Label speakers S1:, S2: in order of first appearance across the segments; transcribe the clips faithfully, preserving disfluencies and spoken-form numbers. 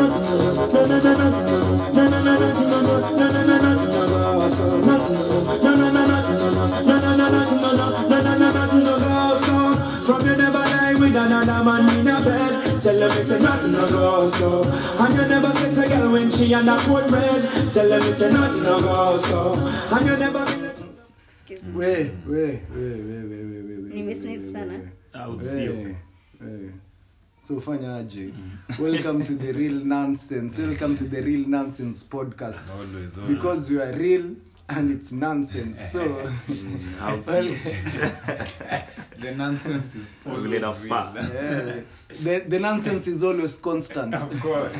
S1: From you never lie with another man in a bed. Tell them it's a nothing no go so. And you never sex a girl when she and a cold red. Tell them it's a nothing no go so. And you never.
S2: Excuse me.
S3: Wait, wait, wait, wait, wait, wait, wait.
S2: Nimesneeze sana.
S4: Au sio?
S3: So fanya aje. Welcome to the Real Nonsense. Welcome to the Real Nonsense podcast.
S4: Always, always.
S3: Because we are real and it's nonsense. So
S4: I'll
S3: well,
S4: see. The nonsense is always
S5: Little
S4: real.
S5: fat.
S3: yeah, the the nonsense is always constant.
S4: Of course.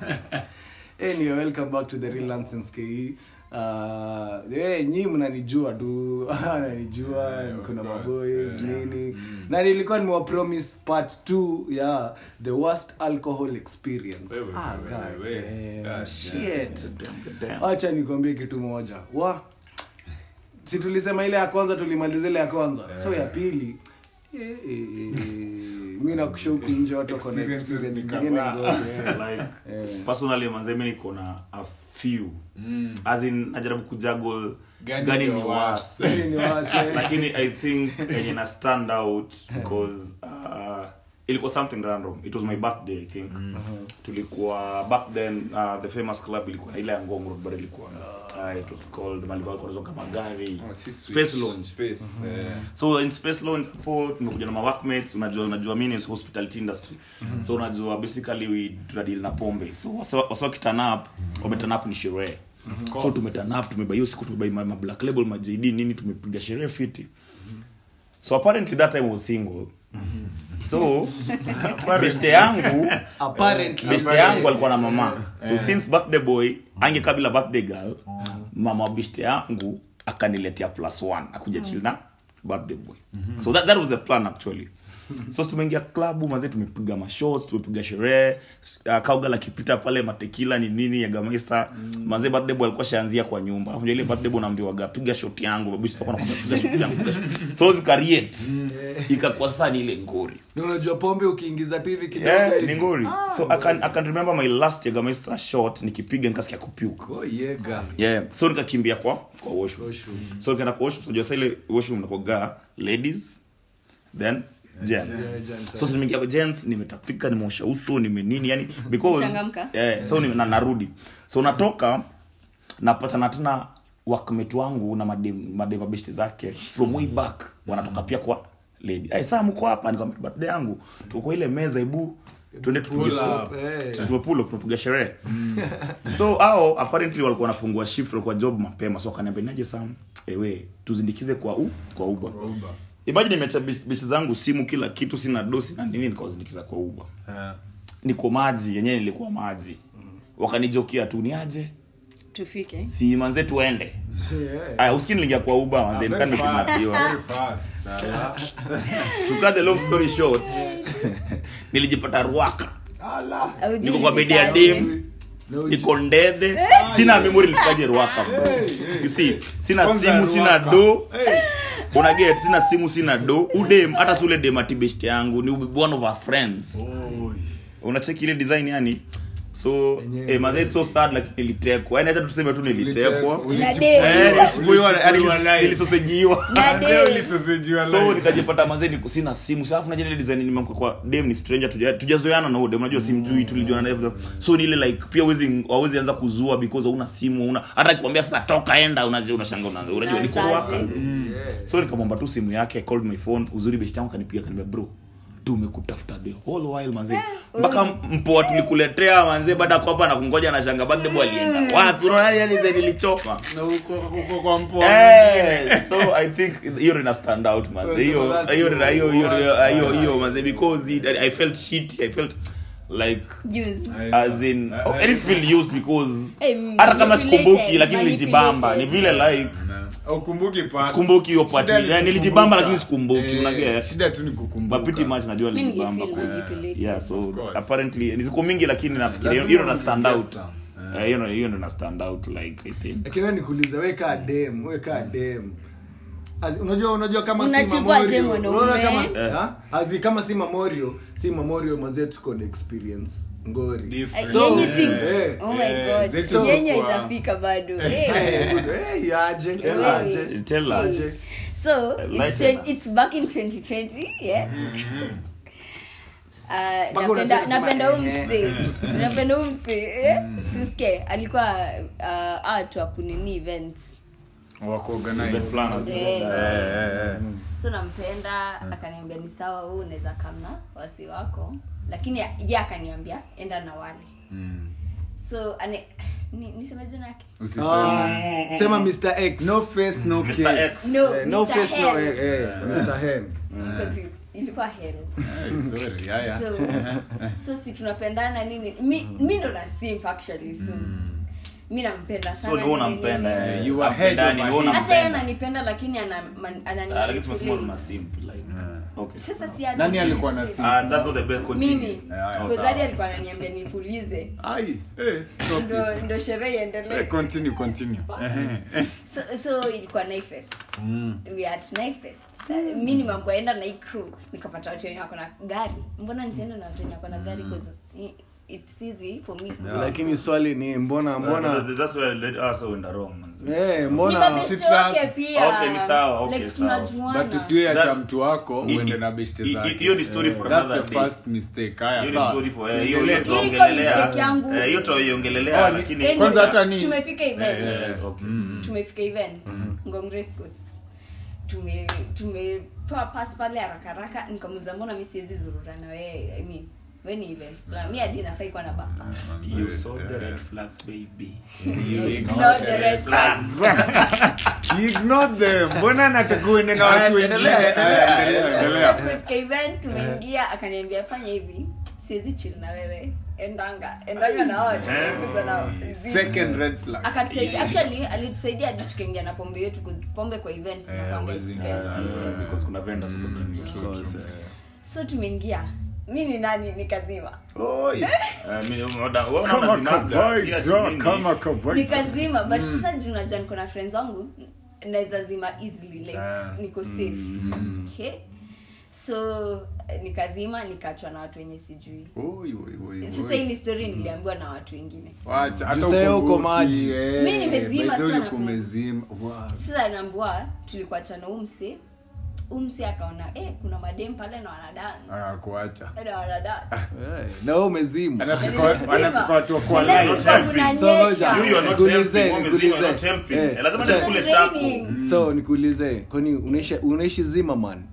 S3: Anyway, welcome back to the Real Nonsense K E. Uh, hey, nyinyi mnanijua tu, ananijua,
S4: Yeah,
S3: kuna
S4: of course,
S3: maboys,
S4: yeah.
S3: nini.
S4: Mm.
S3: Na nilikuwa nimewa promise part two, yeah, the worst alcohol experience.
S4: Wewe,
S3: ah,
S4: wewe,
S3: god
S4: wewe.
S3: damn,
S4: God
S3: shit.
S5: Damn.
S3: Acha nikwambie kitu moja. Wa si tulisema ile ya kwanza tulimaliza ile ya kwanza.
S4: Yeah.
S3: So ya pili eh, eh, eh, mimi na kushoku nje watu wako na
S4: Experiences
S3: experience
S4: ni
S3: zingine
S4: kama-
S3: ngoja.
S5: Like
S3: Eh.
S5: personally manze mimi niko na a few
S4: Mm.
S5: as in najaribu kujuggle
S4: Gani
S5: gani
S4: ndio
S5: ni
S4: worst?
S5: worst
S3: Hili ni wase.
S5: lakini I think yenye na stand out because uh, ilikuwa something random. It was my birthday I think.
S3: Uh-huh.
S5: Tulikuwa back then uh, the famous club ilikuwa na ile ya Ngong Road but ilikuwa uh, it was called Malibal kwa kama magari
S4: Oh, si
S5: Space
S4: switch.
S5: Lounge.
S4: Space. Yeah.
S5: So in Space Lounge hapo tumekuja na ma workmates, unajua unajua mimi ni hospitality industry. Mm-hmm. So unajua basically we tunadeal na pombe. So wasa wasa kitanap, wametanap ni sherehe. Mm-hmm. So tumetanap, tumebuy hiyo siku tumebuy ma black label ma J D nini tumepiga sherehe fiti. Mm-hmm. So apparently that time I was single. Mm-hmm. So beste yangu
S3: Apparently
S5: beste yangu alikuwa na mama. So since birthday boy ange kabla birthday girl, mama beste yangu akaniletea plus one akuja chill na birthday boy. Mm-hmm. So that that was the plan actually. So tumeingia club mazee tumepiga ma shots, tumepiga sherehe, uh, kauga la kipita pale matekila ni nini ya Gamester. Mm. Mazee birthday boy alikuwa shaanzia kwa nyumba. Unajua ile birthday boy naambiwa piga shot yangu, babu sitakuwa nakwambia piga shot yangu. Piga shot. So zikariet. Ikakuwa sana ile ngori.
S3: na unajua pombe ukiingiza tu hivi kidogo
S5: Yeah,
S3: hivi.
S5: ni ngori.
S3: Ah,
S5: So I can I can remember my last Gamester shot nikipiga nikasikia kupuke.
S3: oh yeah ga.
S5: Yeah, so nikakimbia kwa kwa washroom.
S3: Washroom.
S5: So nikaenda kwa washroom, so unajua ile washroom mnakoga ladies then gents.
S3: gents.
S5: So nimeingia kwa gents, nimetapika, nimeosha uso, nime nini yani because
S2: Changamka.
S5: yeah, so ni na narudi. So natoka napata tena workmate wangu na madem madem best zake from way back wanatoka pia kwa lady. Ai saa mko hapa nikamwambia birthday yangu. Tuko kwa ile meza ibu twende tupige
S4: Pull
S5: stop.
S4: up.
S3: Eh.
S5: Tumepull up tumepiga sherehe. So hao apparently walikuwa wanafungua shift walikuwa job mapema, so akaniambia naje Sam ewe tuzindikize kwa u kwa Uber.
S4: Uber.
S5: Imagine nimeacha bishi zangu simu kila kitu sina dosi na nini nikawazindikiza kwa Uber.
S4: Yeah.
S5: Niko maji yenyewe nilikuwa maji. Wakanijokia tu ni aje
S2: Tufike.
S5: si manze tuende.
S3: Yeah.
S5: Aya usikini nilingia kwa Uber manze
S4: Very
S5: nikani
S4: fast,
S5: kimatiwa.
S4: very fast. Sawa.
S5: To cut the long story short nilijipata Ruaka.
S3: Ala.
S5: Niko kwa bedi ya dem. Niko ndede. Sina memory nilikaje Ruaka bro. You see, sina
S4: Kwanza
S5: simu sina
S4: Ruaka.
S5: do. Una get sina simu sina do. Udem hata sule dem atibest yangu ni one of our friends.
S3: Oh.
S5: Unacheki ile design yani. So
S3: Enyewe.
S5: eh manze it's so sad like nilitekwa. Yani hata tuseme tu nilitekwa.
S2: Nade.
S5: Eh nilichukuliwa yani
S4: Ulichukuliwa live.
S5: nilisosejiwa.
S4: Ndio ulisosejiwa
S5: So
S4: live.
S5: nikajipata manze niko sina simu. Sasa na ile design nimemka kwa dem ni stranger tuja tujazoeana na dem unajua simjui tulijuana na hivyo. So ni ile like pia wezi wawezi anza kuzua because huna simu una hata nikwambia sasa toka enda unajua unashanga unajua unajua niko hapa.
S3: Yeah.
S5: So nikamwomba tu simu yake, I called my phone, uzuri best yangu kanipiga kaniambia bro tumekutafuta the whole while manze mpaka mpoa tulikuletea manze baada kwa hapa na kungoja na shanga birthday boy alienda wapi unaona yani zaidi nilichoka
S4: Na huko huko kwa mpoa.
S5: eh so I think hiyo ina stand out manze hiyo hiyo hiyo hiyo hiyo hiyo manze because it, I felt shit I felt like
S2: Juice.
S5: as in oh, I didn't feel used because
S2: Eh,
S5: hata kama
S2: manipulated,
S5: sikumbuki lakini nilijibamba ni
S2: manipulated.
S5: vile like
S4: Ukumbuki part.
S5: sikumbuki hiyo part
S4: Shida ni
S5: yani nilijibamba
S4: kukumbuka.
S5: lakini sikumbuki
S4: Eh,
S5: unagea
S4: shida tu ni kukumbuka.
S5: mapiti match najua
S2: Mimi
S5: nilijibamba
S2: ningefeel
S5: kwa
S2: manipulated.
S5: yeah so
S4: Of course.
S5: apparently ni siku mingi lakini nafikiria
S4: Lazima
S5: hiyo ina stand
S4: get
S5: out
S4: some.
S5: eh hiyo hiyo ina stand out like I think
S3: Lakini nikuuliza wewe kaa dem, wewe kaa dem. As, unajua unajua kama
S2: Unachukua
S3: si Mamorio.
S2: jemo na
S3: Unaona
S2: ume.
S3: kama ha? Azi kama si Mamorio, si Mamorio mazee tuko na experience ngori.
S4: Different.
S3: So,
S2: yenye si
S3: eh,
S2: oh my
S4: eh,
S2: god
S4: zetu
S2: yenye
S4: zilikuwa-
S2: itafika bado eh.
S3: Eh, yaje,
S2: Really?
S3: yaje.
S5: Tell us.
S3: Yaje.
S2: So it's
S5: Enlighten
S2: twen- it's back in twenty twenty, yeah. Uh,
S3: Mpaka
S2: napenda
S3: unasema,
S2: napenda
S3: eh,
S2: umse napenda umse eh? Suske alikuwa uh, art wa kunini events
S4: Wako
S5: The
S4: organize.
S5: planners.
S2: Eh.
S4: Eh, eh, eh.
S2: so nampenda akaniambia ni sawa wewe unaweza kamna wasi wako lakini yeye akaniambia enda na wale
S4: Mm.
S2: so ane ni niseme jina yake
S4: Usiseme.
S3: Ah, sema mister X.
S4: No face no
S5: Mister
S4: case.
S5: X.
S2: no
S3: Eh, no
S2: Mister
S3: face no
S2: Hell.
S3: eh, eh, mister Hen.
S2: Because ilikuwa hell
S4: Eh, sorry. Yeah, yeah.
S2: so so si tunapendana nini mi mi ndo na simp actually so mi nampenda sana
S5: So ni wewe unampenda.
S2: nini.
S5: eh,
S4: You are head
S5: hampendani,
S4: over
S5: ni wewe
S4: heels.
S2: hata yeye
S5: unampenda.
S2: ananipenda lakini ana man- anani
S5: Ah, lakini tunasema
S2: manipulate.
S5: una simp like. Okay.
S2: Sasa si
S4: Nani alikuwa na simp?
S5: Ah, that's not the best continue.
S2: mimi
S4: Yeah,
S5: Oh,
S2: Kozadi
S5: sawa.
S2: alikuwa ananiambia nipulize
S4: Ai, eh, stop
S2: ndo
S4: it.
S2: ndo sherehe
S4: Eh,
S2: iendelee
S4: continue, continue. Eh,
S2: so so ilikuwa Night Fest
S4: Mm.
S2: we had Night Fest uh, mi nimekuenda na hii crew nikapata watu wenye wako na gari mbona nitaenda na watu wenye wako na gari because i- it's easy for me to
S4: Yeah.
S3: Lakini swali ni mbona mbona
S5: Uh, that's where let us went wrong man.
S3: eh
S2: Ni
S3: mbona
S2: mabeste
S4: si trust.
S2: wake pia.
S5: Okay, ni sawa, okay,
S2: Like,
S5: sawa.
S2: tunajuana.
S4: But usiwe
S5: That-
S4: acha mtu wako
S5: I-
S4: uende
S5: I-
S4: na beshte
S5: I-
S4: zake.
S5: I- hiyo ni story for
S4: That's
S5: another
S4: the
S5: day.
S4: first mistake. Haya,
S5: Hiyo ni
S4: sawa.
S5: story for eh, hiyo hiyo
S4: Tuendelee.
S5: tuongelelea.
S2: mistake yangu.
S5: Eh, hiyo tuongelelea
S4: Oh, ni-
S5: lakini
S2: Anyway,
S4: Kwanza hata ni-
S2: tumefika event
S5: Yes, okay.
S2: tumefika event Ngong Race Course tume tumetoa pass pale haraka haraka nikamuuliza mbona mimi siwezi zurura na wewe I mean when events na mimi hadi nafai kwa na bapa
S5: You saw the red flags baby.
S4: You
S2: Not
S4: ignore
S2: the
S4: the
S2: red
S4: red flags. You ignore them. Mbona nataka uende na watu wengine?
S3: Endelea,
S4: Aya, endelea, endelea.
S2: tumefika event tumeingia akaniambia fanya hivi siwezi chill na wewe endanga endanga na wao tukuza nao
S4: Second red flag.
S2: akatusaidia actually alitusaidia hadi tukaingia na pombe yetu cause pombe kwa event
S4: Eh,
S2: inakuanga
S4: wezi-
S2: expensive.
S5: Yeah, because kuna vendors kuna
S3: Of course, eh.
S2: So tumeingia mi ni nani nikazima
S4: Oi.
S5: Eh, mimi unaona wewe
S4: Kama
S5: unaona zimaga si ati
S4: kawaida,
S5: nini.
S4: kama kawaida.
S2: nikazima but sasa juu najua niko na friends wangu naweza zima easily like
S4: Ah.
S2: niko safe okay so eh, nikazima nikaachwa na watu wenye sijui
S4: Oi, oi, oi,
S2: sasa
S4: oi.
S2: hii ni story niliambiwa na watu wengine
S4: Wacha, hata
S3: Juu sasa uko
S4: ukumbuki,
S3: maji.
S4: eh,
S2: Mimi nimezima
S4: by the way
S2: sana
S4: ulikuwa
S2: kuna-
S4: umezima. Wow.
S2: sasa naambiwa tulikuwa chana umse umse akaona eh kuna madem pale na wanadani
S4: Ah, kuacha.
S2: na wanadani
S3: Eh, na wewe umezima.
S4: Anataka anataka watu wa kwa
S2: And then
S4: live.
S2: kulikuwa
S5: helping.
S2: kunanyesha.
S3: So,
S5: You are not
S3: Nikuulize,
S5: helping, woman,
S3: nikuulize.
S5: you are not helping.
S3: Eh,
S5: Eh, lazima
S3: acha-
S5: nikule
S2: It was
S5: taku.
S2: raining.
S3: So nikuulize, kwani unaishi unaishi zima man?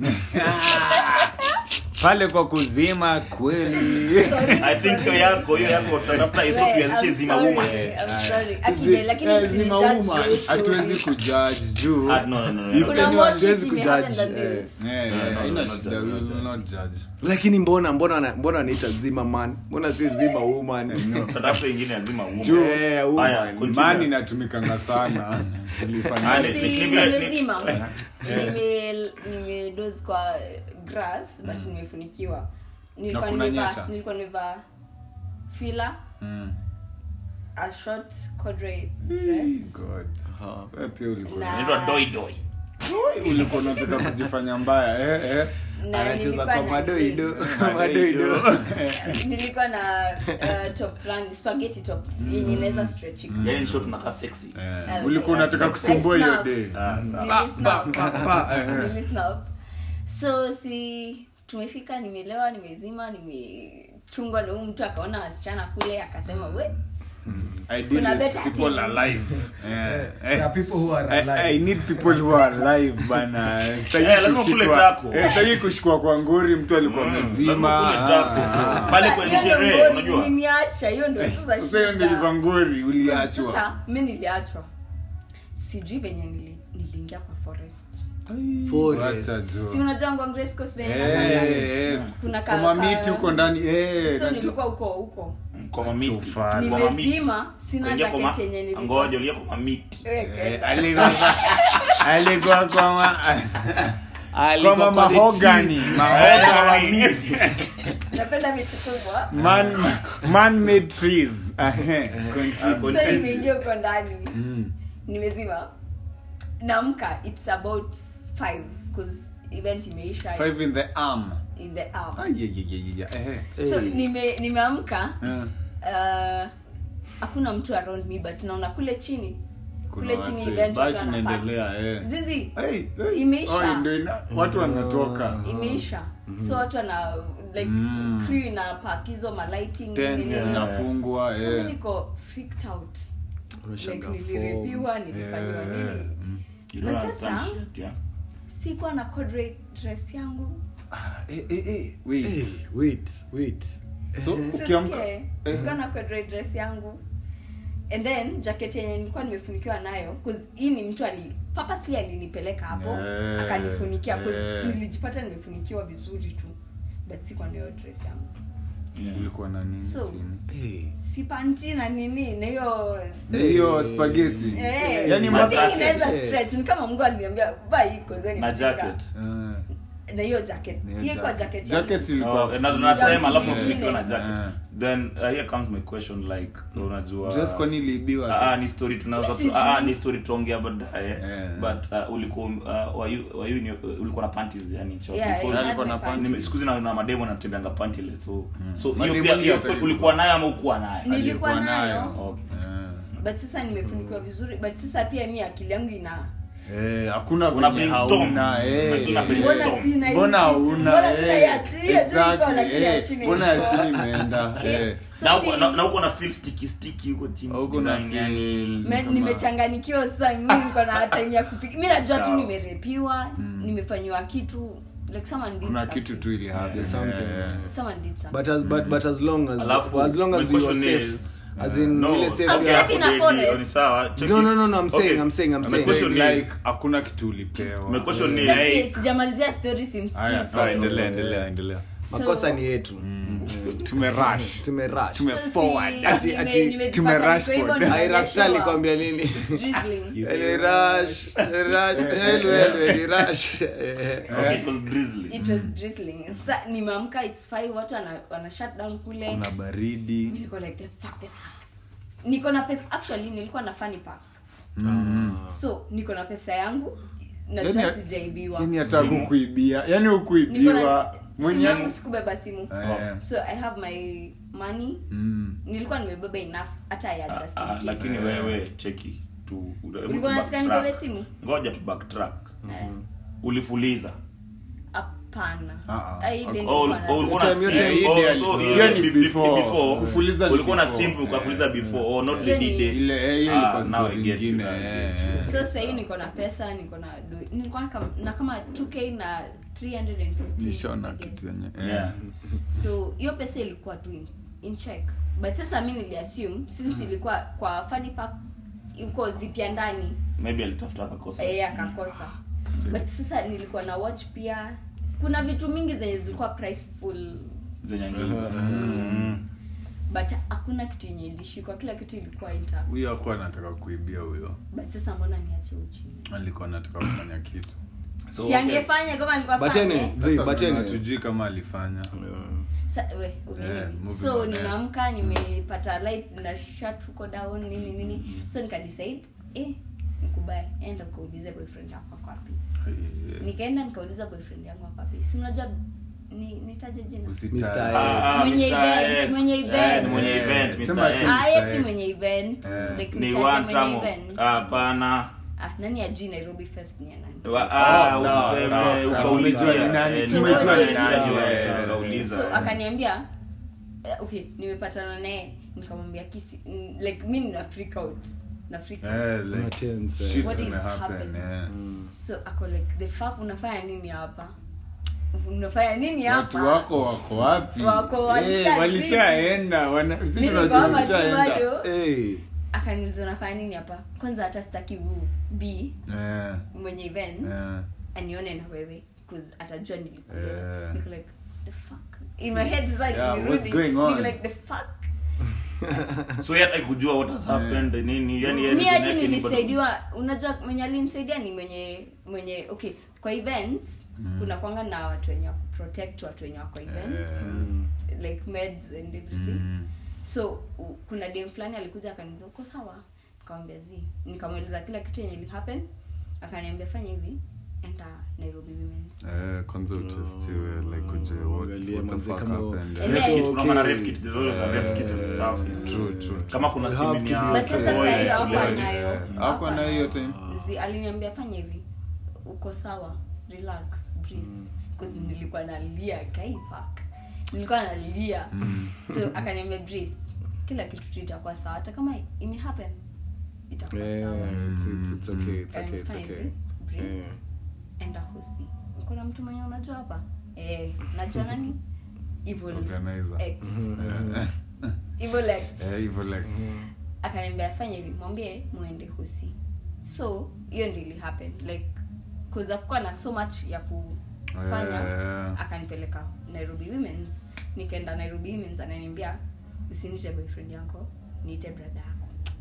S4: Pale kwa kuzima kweli.
S5: I think hiyo yako hiyo yako tunatafuta hizo
S2: Well,
S5: tuanzishe
S2: I'm
S5: zima
S2: sorry,
S5: woman.
S2: I'm sorry. Akije,
S3: Zi-
S2: lakini
S3: eh,
S2: msini
S3: zima
S2: judge
S3: woman.
S2: your story.
S4: Hatuwezi kujudge juu.
S5: Ah, no, no, no,
S4: If
S5: no.
S2: Kuna
S4: anyone-
S2: more
S3: hatuwezi
S2: shit we haven't
S3: kujudge,
S2: done
S3: eh.
S2: this.
S4: Eh,
S5: No,
S4: eh,
S5: no,
S4: haina
S5: no,
S4: shida,
S5: no,
S4: we
S5: no,
S4: will
S5: no.
S4: not judge.
S3: Lakini mbona mbona ana- mbona anaita zima man? Mbona si zima woman?
S5: Tunatafuta ingine ya zima woman.
S3: Juu, eh, woman.
S5: Haya, continue.
S4: Mani inatumikanga sana. Tulifanya-
S5: Ah, ni-
S2: Si,
S5: ni- ni vile- ni-
S2: nimezima. Nime- nimedoze kwa grass but nimefunikiwa nilikuwa
S4: Na kunanyesha.
S2: nimevaa nilikuwa nimevaa fila
S4: Mm.
S2: a short corduroy dress
S4: God.
S3: Aha.
S4: Wewe pia ulikuwa
S2: Na-
S5: Inaitwa doi doi.
S4: ulikuwa unataka kujifanya mbaya eh eh.
S2: na
S3: Anacheza
S2: nilikuwa
S3: kwa
S2: na-
S3: madoido, madoido.
S2: nilikuwa na uh, top plan spaghetti top yenye inaweza stretch iko.
S5: Yaani short unakaa sexy.
S4: Eh, ulikuwa unataka kusumbua hiyo day.
S5: Ah, sawa.
S2: Nilisnap.
S4: Pa, eh, eh.
S2: Nilisnap. So si tumefika nimelewa nimezima nimechungwa na huyu mtu akaona wasichana kule akasema we
S4: I
S2: Kuna
S4: deal with
S2: better
S4: people
S2: things.
S4: alive. Eh, eh.
S3: There are people who are
S4: I,
S3: alive.
S4: I need people who are alive bana. Sitaki
S5: Eh, lazima kule
S4: kushikwa-
S5: tako.
S4: eh, sitaki kushikwa kwa nguri mtu alikuwa
S5: Mm,
S4: mzima.
S5: lazima kule tako.
S4: Ah, ah.
S5: Pale
S2: Sasa,
S5: kwenye
S2: hiyo ndio
S5: sherehe,
S2: ngori
S5: unajua?
S2: uliniacha hiyo ndio sasa
S4: Sasa hiyo ndio
S2: shida.
S4: ilikuwa nguri uliachwa.
S2: Sasa mimi niliachwa sijui venye nili- niliingia kwa forest
S3: Forest.
S4: Wacha
S2: si
S4: tu.
S2: unajua Ngong Race Course venye
S4: Eh,
S2: inakaa?
S4: eh,
S2: Kuna
S4: kwa
S2: ka-
S4: mamiti
S2: ka-
S4: huko ndani eh.
S2: so
S4: najua.
S2: nilikuwa huko huko
S5: Kwa mamiti.
S4: Tufani.
S5: Kwa mamiti.
S2: nimezima sina
S5: Kuingia kwa ma-
S2: jacket yenye nilikuwa
S5: ngoja ulia kwa mamiti.
S4: Eh, alikuwa alikuwa kwa ma-
S3: Alikuwa
S4: kwa
S3: kwa the
S4: mahogany.
S3: cheese.
S5: Eh, kwa
S4: Mahogany.
S5: mamiti.
S2: napenda vitu kubwa
S4: Man man made trees. Ahe,
S5: Ah,
S4: continue.
S2: so
S5: continue.
S2: nimeingia huko ndani nimezima naamka it's about five because event imeisha
S4: five in the arm
S2: in the arm.
S4: ah yeah yeah yeah yeah eh
S2: So nime nimeamka
S4: eh
S2: uh hakuna mtu around me but naona kule chini kule chini event
S4: basi inaendelea eh
S2: zizi
S4: hey, hey.
S2: imeisha
S4: oh ndio ina watu wanatoka
S2: imeisha mm-hmm. So watu wana like mm. crew ina pack hizo ma lighting
S4: nini zinafungwa
S2: eh so
S4: eh
S2: niko freaked out
S3: Unashanga
S2: like niliripiwa nilifanywa nini
S5: You don't
S2: But
S5: understand
S2: sasa,
S5: shit, yeah.
S2: sikuwa na corduroy dress yangu
S4: eh eh eh wait
S3: Hey, wait wait
S4: so ukiamka
S2: Sikuwa sikuwa na corduroy dress yangu and then jacket yenye nilikuwa nimefunikiwa nayo cause hii ni mtu ali purposely alinipeleka hapo
S4: Yeah,
S2: akanifunikia cause
S4: yeah.
S2: nilijipata nimefunikiwa vizuri tu but sikuwa na hiyo dress yangu
S5: Yeah.
S4: ulikuwa na nini
S2: So,
S4: chini
S3: hey
S2: si panty na nini na hiyo
S4: hiyo spaghetti
S2: eh
S4: yani
S2: mati
S5: jacket.
S2: inaweza
S3: Eh.
S2: stretch ni kama Mungu aliniambia buy iko zeni
S5: Na jacket.
S4: eh
S2: na hiyo jacket hiyo kwa jacket yangu.
S4: jacket ilikuwa
S5: Oh, na tunasema alafu
S2: Yeah.
S5: mfunikiwa na jacket.
S4: Yeah.
S5: Then uh, here comes my question like unajua
S4: dress kwa nini iliibiwa
S5: ah ah, ni story tunaweza
S2: Mimi
S5: ah ah,
S2: sijui.
S5: ni story tuongea baadaye
S4: Yeah.
S5: but uh, ulikuwa uh, were you were you in your- ulikuwa na panties yani cho
S2: Yeah,
S5: Because-
S2: I had
S4: alikuwa
S2: my
S4: na
S2: panties.
S5: Nime- siku hizi na na mademo natembeanga panties so so hiyo
S4: Mademo
S5: pia
S4: pia
S5: hiyo
S4: hata
S5: ulikuwa nayo ama ukuwa nayo
S2: Ni- Nilikuwa
S4: Alikuwa
S2: nayo.
S5: Okay.
S4: Eh.
S2: But sasa nimefunikiwa vizuri but sasa pia mimi akili yangu ina
S4: Eh, hakuna
S5: Una
S4: venye
S5: brainstorm.
S4: hauna eh.
S5: Una
S4: eh.
S5: brainstorm.
S2: mbona sina hiyo
S4: Mbona
S2: kitu?
S4: hauna
S2: Mbona sina
S4: eh.
S2: ya chini ya juu iko,
S4: Exactly,
S2: lakini ya
S4: eh.
S2: chini
S4: Mbona ya
S2: iko?
S4: chini imeenda eh.
S2: So
S5: na huko
S2: si-
S5: na na huko na feel sticky sticky huko chini
S4: Huko na
S5: design, yani
S4: feel-
S2: Me-
S4: kama-
S2: nimechanganikiwa sasa mimi niko na time ya kupika mimi najua tu
S5: Sawa.
S2: nimerepiwa nimefanywa kitu like someone did
S4: kuna
S2: something.
S4: kitu tu ili happen
S3: There's something,
S4: eh.
S3: yeah.
S2: someone did something
S3: but as but but as long as
S5: Alafu,
S3: for as long
S5: my
S3: as you are
S5: question
S3: safe
S5: is,
S3: as in
S5: no
S3: ile safe
S2: I'm
S3: ya
S2: safe in a forest.
S5: Ni sawa check
S3: No,
S5: it.
S3: no, no, no, I'm saying,
S5: Okay.
S3: I'm saying, I'm
S5: My
S3: saying.
S5: question
S4: like
S5: is
S4: hakuna kitu ulipewa
S5: my question is
S2: Sasa
S5: hey,
S2: sijamalizia story simsikii
S4: haya
S2: so-
S4: sawa endelea endelea endelea
S2: so-
S3: makosa ni yetu
S4: tumerush
S3: tumerush
S4: tume
S2: so si-
S4: forward
S2: nime-
S3: Ati- ati-
S2: nimejipata
S4: tume
S2: niko
S4: rush
S2: hivyo,
S4: forward.
S2: nimeonyeshewa.
S3: airastali kwambia nini
S2: Drizzling.
S3: Ele rush rush hello hello ni rush
S5: okay, it was drizzly
S2: It was drizzling. Sasa nimeamka it's five watu wana, wana shut down kule.
S4: kuna baridi
S2: Mimi niko like the fuck the fuck. Niko na pesa actually nilikuwa na funny pack. So niko na pesa yangu na
S4: Yani-
S2: just sijaibiwa.
S4: yani hata kukuibia yani
S2: Niko
S4: ukuibiwa
S2: na
S4: mwenye
S2: mwenye sikubeba simu.
S4: Eh.
S2: So I have my money.
S4: Mm.
S2: Nilikuwa nimebeba enough hata ya just
S5: Ah, ah,
S2: in case.
S5: lakini wewe cheki tu
S2: Ulikuwa unataka nibebe simu?
S5: ngoja tu backtrack
S2: Eh,
S5: ulifuliza
S2: Hapana.
S4: Ah, ah.
S2: I didn't
S5: Oh,
S2: wanna-
S5: oh, ulikuwa na
S3: Yote- yote-
S5: simp. Oh,
S4: Ideally.
S5: so
S4: Hiyo
S5: ile
S4: ni
S5: bi- bi-
S4: before.
S5: before.
S4: Kufuliza ni
S5: ulikuwa na
S4: before.
S5: simp ukafuliza before or not the
S2: Hiyo ni-
S5: D-Day.
S4: ile eh, hiyo
S5: Ah,
S4: ilikuwa
S5: now I
S4: story
S5: get you,
S4: nyingine
S5: now I
S4: eh,
S5: get you.
S4: eh.
S2: So sasa hii niko na pesa, niko na do- nilikuwa kama na kama two K na three hundred fifty.
S4: Nishaona
S2: I guess.
S4: kitu yenye eh.
S5: Yeah.
S2: So hiyo pesa ilikuwa tu in, in check. But sasa mimi niliassume since ilikuwa kwa funny pack iko zipia ndani,
S5: Maybe alitafuta akakosa.
S2: eh akakosa. But sasa nilikuwa na watch pia. Kuna vitu mingi zenye zilikuwa priceful
S5: Zenye nyingi. Mm.
S2: but hakuna kitu yenye ilishikwa, kila kitu ilikuwa intact.
S4: Huyo hakuwa anataka kuibia huyo.
S2: But sasa mbona niache uchi?
S4: Alikuwa anataka kufanya kitu.
S5: So,
S2: Si angefanya kama alikuwa
S3: But
S2: afanye.
S3: anyway, Zee,
S4: Sasa
S3: but
S4: kuna
S3: anyway.
S4: hatujui kama alifanya.
S2: Sa, we, okay,
S4: Yeah,
S2: anyway.
S4: moving
S2: So
S4: on, yeah.
S2: nimeamka nimepata lights na shut huko down nini nini. So nika decide eh nikubae enda ukaulize boyfriend yako ako wapi.
S4: Eh,
S2: Nikaenda nikauliza boyfriend yangu ako wapi. Si unajua ni nitaje jina.
S4: usita-
S3: Mister
S5: Ah, ah,
S2: Mwenye
S5: Mister
S2: event,
S5: X.
S2: mwenye
S5: Eh,
S2: event.
S5: ni mwenye
S4: Eh,
S5: event,
S4: sema
S5: Mister
S4: tu.
S5: X.
S2: Ah, yes,
S4: Mister
S2: si
S4: X.
S2: mwenye event.
S4: Eh.
S2: Like
S5: Ni
S2: nitaje
S5: one
S2: mwenye
S5: tamo.
S2: event.
S5: Hapana.
S2: Ah, nani ajui Nairobi Fest ni ya nani?
S5: Wa- ah,
S4: Oh, sawa,
S5: usiseme,
S4: sawa, sawa.
S5: ukaulizia.
S4: Umejua ni nani,
S5: Eh,
S2: si
S5: umejua
S2: umejua
S5: ni
S2: ni
S5: nani,
S3: nani.
S5: eh,
S3: Sawa.
S5: ukauliza.
S2: So akaniambia eh, okay, nimepatana naye nikamwambia kisi mm, like mimi nina freak out. Na freak out.
S4: Eh, like,
S3: Not tense, eh.
S4: shit
S2: What is
S4: zimehappen,
S2: happening?
S4: eh.
S2: So ako like the fuck unafanya nini hapa? Unafanya nini hapa?
S4: Watu wako wako wapi?
S2: Wako
S4: Eh,
S2: walisha-
S4: walishaenda. Wana sisi
S2: Mimi
S4: tunajua
S2: niko hapa tu
S4: walishaenda.
S2: bado.
S3: Hey.
S2: Akaniuliza unafanya nini hapa? Kwanza hata sitaki u B
S4: Eh.
S2: mwenye event
S4: Eh.
S2: anione na wewe because atajua nilikuja.
S4: Eh.
S2: Niko like the fuck. In my head is like
S4: Yeah,
S2: nirudi.
S4: what's going
S2: Niko
S4: on?
S2: like the fuck.
S5: So yet I kujua what has happened nini yani yeye
S2: Mimi hadi
S5: yake ni bado-
S2: nilisaidiwa, unajua mwenye alinisaidia ni mwenye mwenye okay kwa events kuna kwanga na watu wenye wako protect watu wenye wako events like meds and everything.
S4: Mm.
S2: So u, kuna dem fulani alikuja akaniuliza uko sawa? Nikamwambia zi. Nikamweleza kila kitu yenye ili happen. Akaniambia fanya hivi. enter Nairobi Women's.
S4: Eh, kwanza utestiwe like uje what
S3: Angalia
S4: what the
S3: manze
S4: fuck
S3: kama-
S4: happened.
S2: And
S5: Rep
S2: then-
S5: kit, kuna maana
S3: Okay.
S5: rep kit, there's always a rep kit and stuff.
S4: True, true.
S5: Kama kuna
S3: You have
S5: simu
S3: to
S5: ya
S3: be
S2: But sasa
S5: boy,
S2: sahi
S5: to
S2: hakuwa
S5: learn.
S2: nayo.
S4: Eh, hakuwa na hiyo time.
S2: Zi aliniambia fanya hivi. Uko sawa, relax, breathe. Because nilikuwa nalia, kai fuck. Nilikuwa nalia. So akaniambia breathe. Kila kitu kitakuwa sawa. Hata kama ime happen itakuwa sawa.
S3: Yeah, it's, it's, it's okay, it's okay, it's
S2: Fine,
S3: okay.
S2: breathe.
S3: Yeah.
S2: Enda hosi. Kuna mtu mwenye unajua hapa? Eh, najua nani? Evil
S4: Organizer.
S2: X.
S4: Eh,
S2: Evil X.
S4: eh, hivyo like
S2: Akaniambia fanya hivi, mwambie muende hosi. So, hiyo ndio ili happen. Like cause akuwa na so much ya kufanya.
S4: Eh.
S2: Akanipeleka Nairobi Women's. Nikaenda Nairobi Women's ananiambia usiniite boyfriend yako, niite brother yako.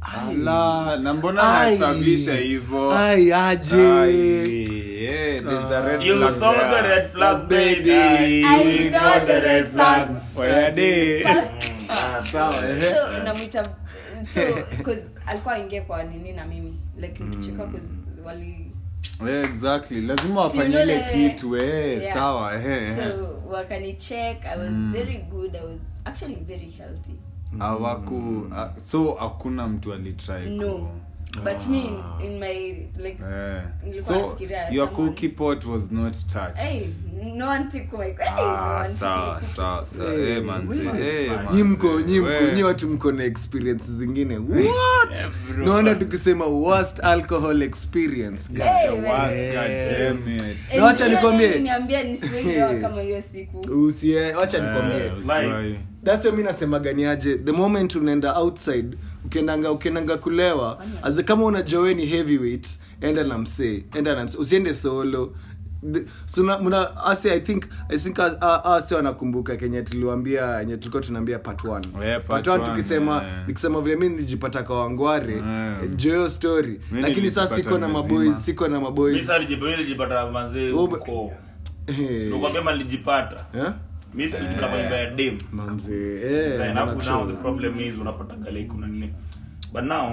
S4: ala na mbona
S3: Ai.
S4: anasababisha hivyo?
S3: Ai, aje.
S4: Ai, eh, there's a red
S5: You
S4: flag
S5: saw
S4: there.
S5: the red flags, baby.
S2: I
S5: You ignored the red flags.
S4: Oyade.
S5: Ah, sawa, eh.
S2: So namuita so cause alikuwa aingie kwa nini na mimi like nikicheka cause wali
S4: Eh, exactly lazima wafanye
S2: Si
S4: ile
S2: yule-
S4: kitu eh
S2: Yeah.
S4: sawa eh eh
S2: so wakani check I was very good. I was actually very healthy.
S4: hawaku ah, so hakuna mtu alitry
S2: No.
S4: ku-
S2: But me in, in my like
S4: eh
S2: nilikuwa
S4: so
S2: nafikiria
S4: your
S2: someone-
S4: cookie pot was not touched.
S2: hey no one took my hey, no
S4: Ah,
S2: one took
S4: sawa
S2: my cookie.
S4: sawa sawa
S3: Eh,
S4: eh manzi
S3: we-
S4: eh
S3: Nyi mko nyi mko
S4: We.
S3: nyi watu mko na experience zingine what naona tukisema worst alcohol experience guys.
S2: Hey,
S4: was
S2: man.
S4: god damn it
S3: Na wacha
S2: And
S3: nikwambie.
S2: yeye aliniambia nisiwe kama hiyo siku.
S3: usie wacha nikwambie
S4: Eh, usiwahi.
S3: that's why mimi nasema ganiaje the moment unaenda outside ukiendanga ukiendanga kulewa as kama unajua wewe ni heavyweight enda na msee enda na msee usiende solo The- so na, muna asi I think I think asi wanakumbuka Kenya tuliwaambia yenye tulikuwa tunaambia part one
S4: Yeah, part
S3: part one
S4: one,
S3: tukisema
S4: yeah.
S3: nikisema vile mimi nilijipata kwa Wangware
S4: Yeah.
S3: joyo story
S4: Mimi
S3: lakini sasa
S4: nilijipata
S3: siko na
S4: nimezima.
S3: maboys siko na
S5: Mimi
S3: maboys
S5: sasa nilijipata nilijipata manze
S3: Ube-
S5: huko.
S3: Eh,
S5: Nakwambia mali nilijipata.
S3: eh?
S5: Mimi nilijipata kwa nyumba ya dem.
S3: manze eh
S5: Sasa alafu now the
S3: actually.
S5: problem is unapata kale kuna nini. But now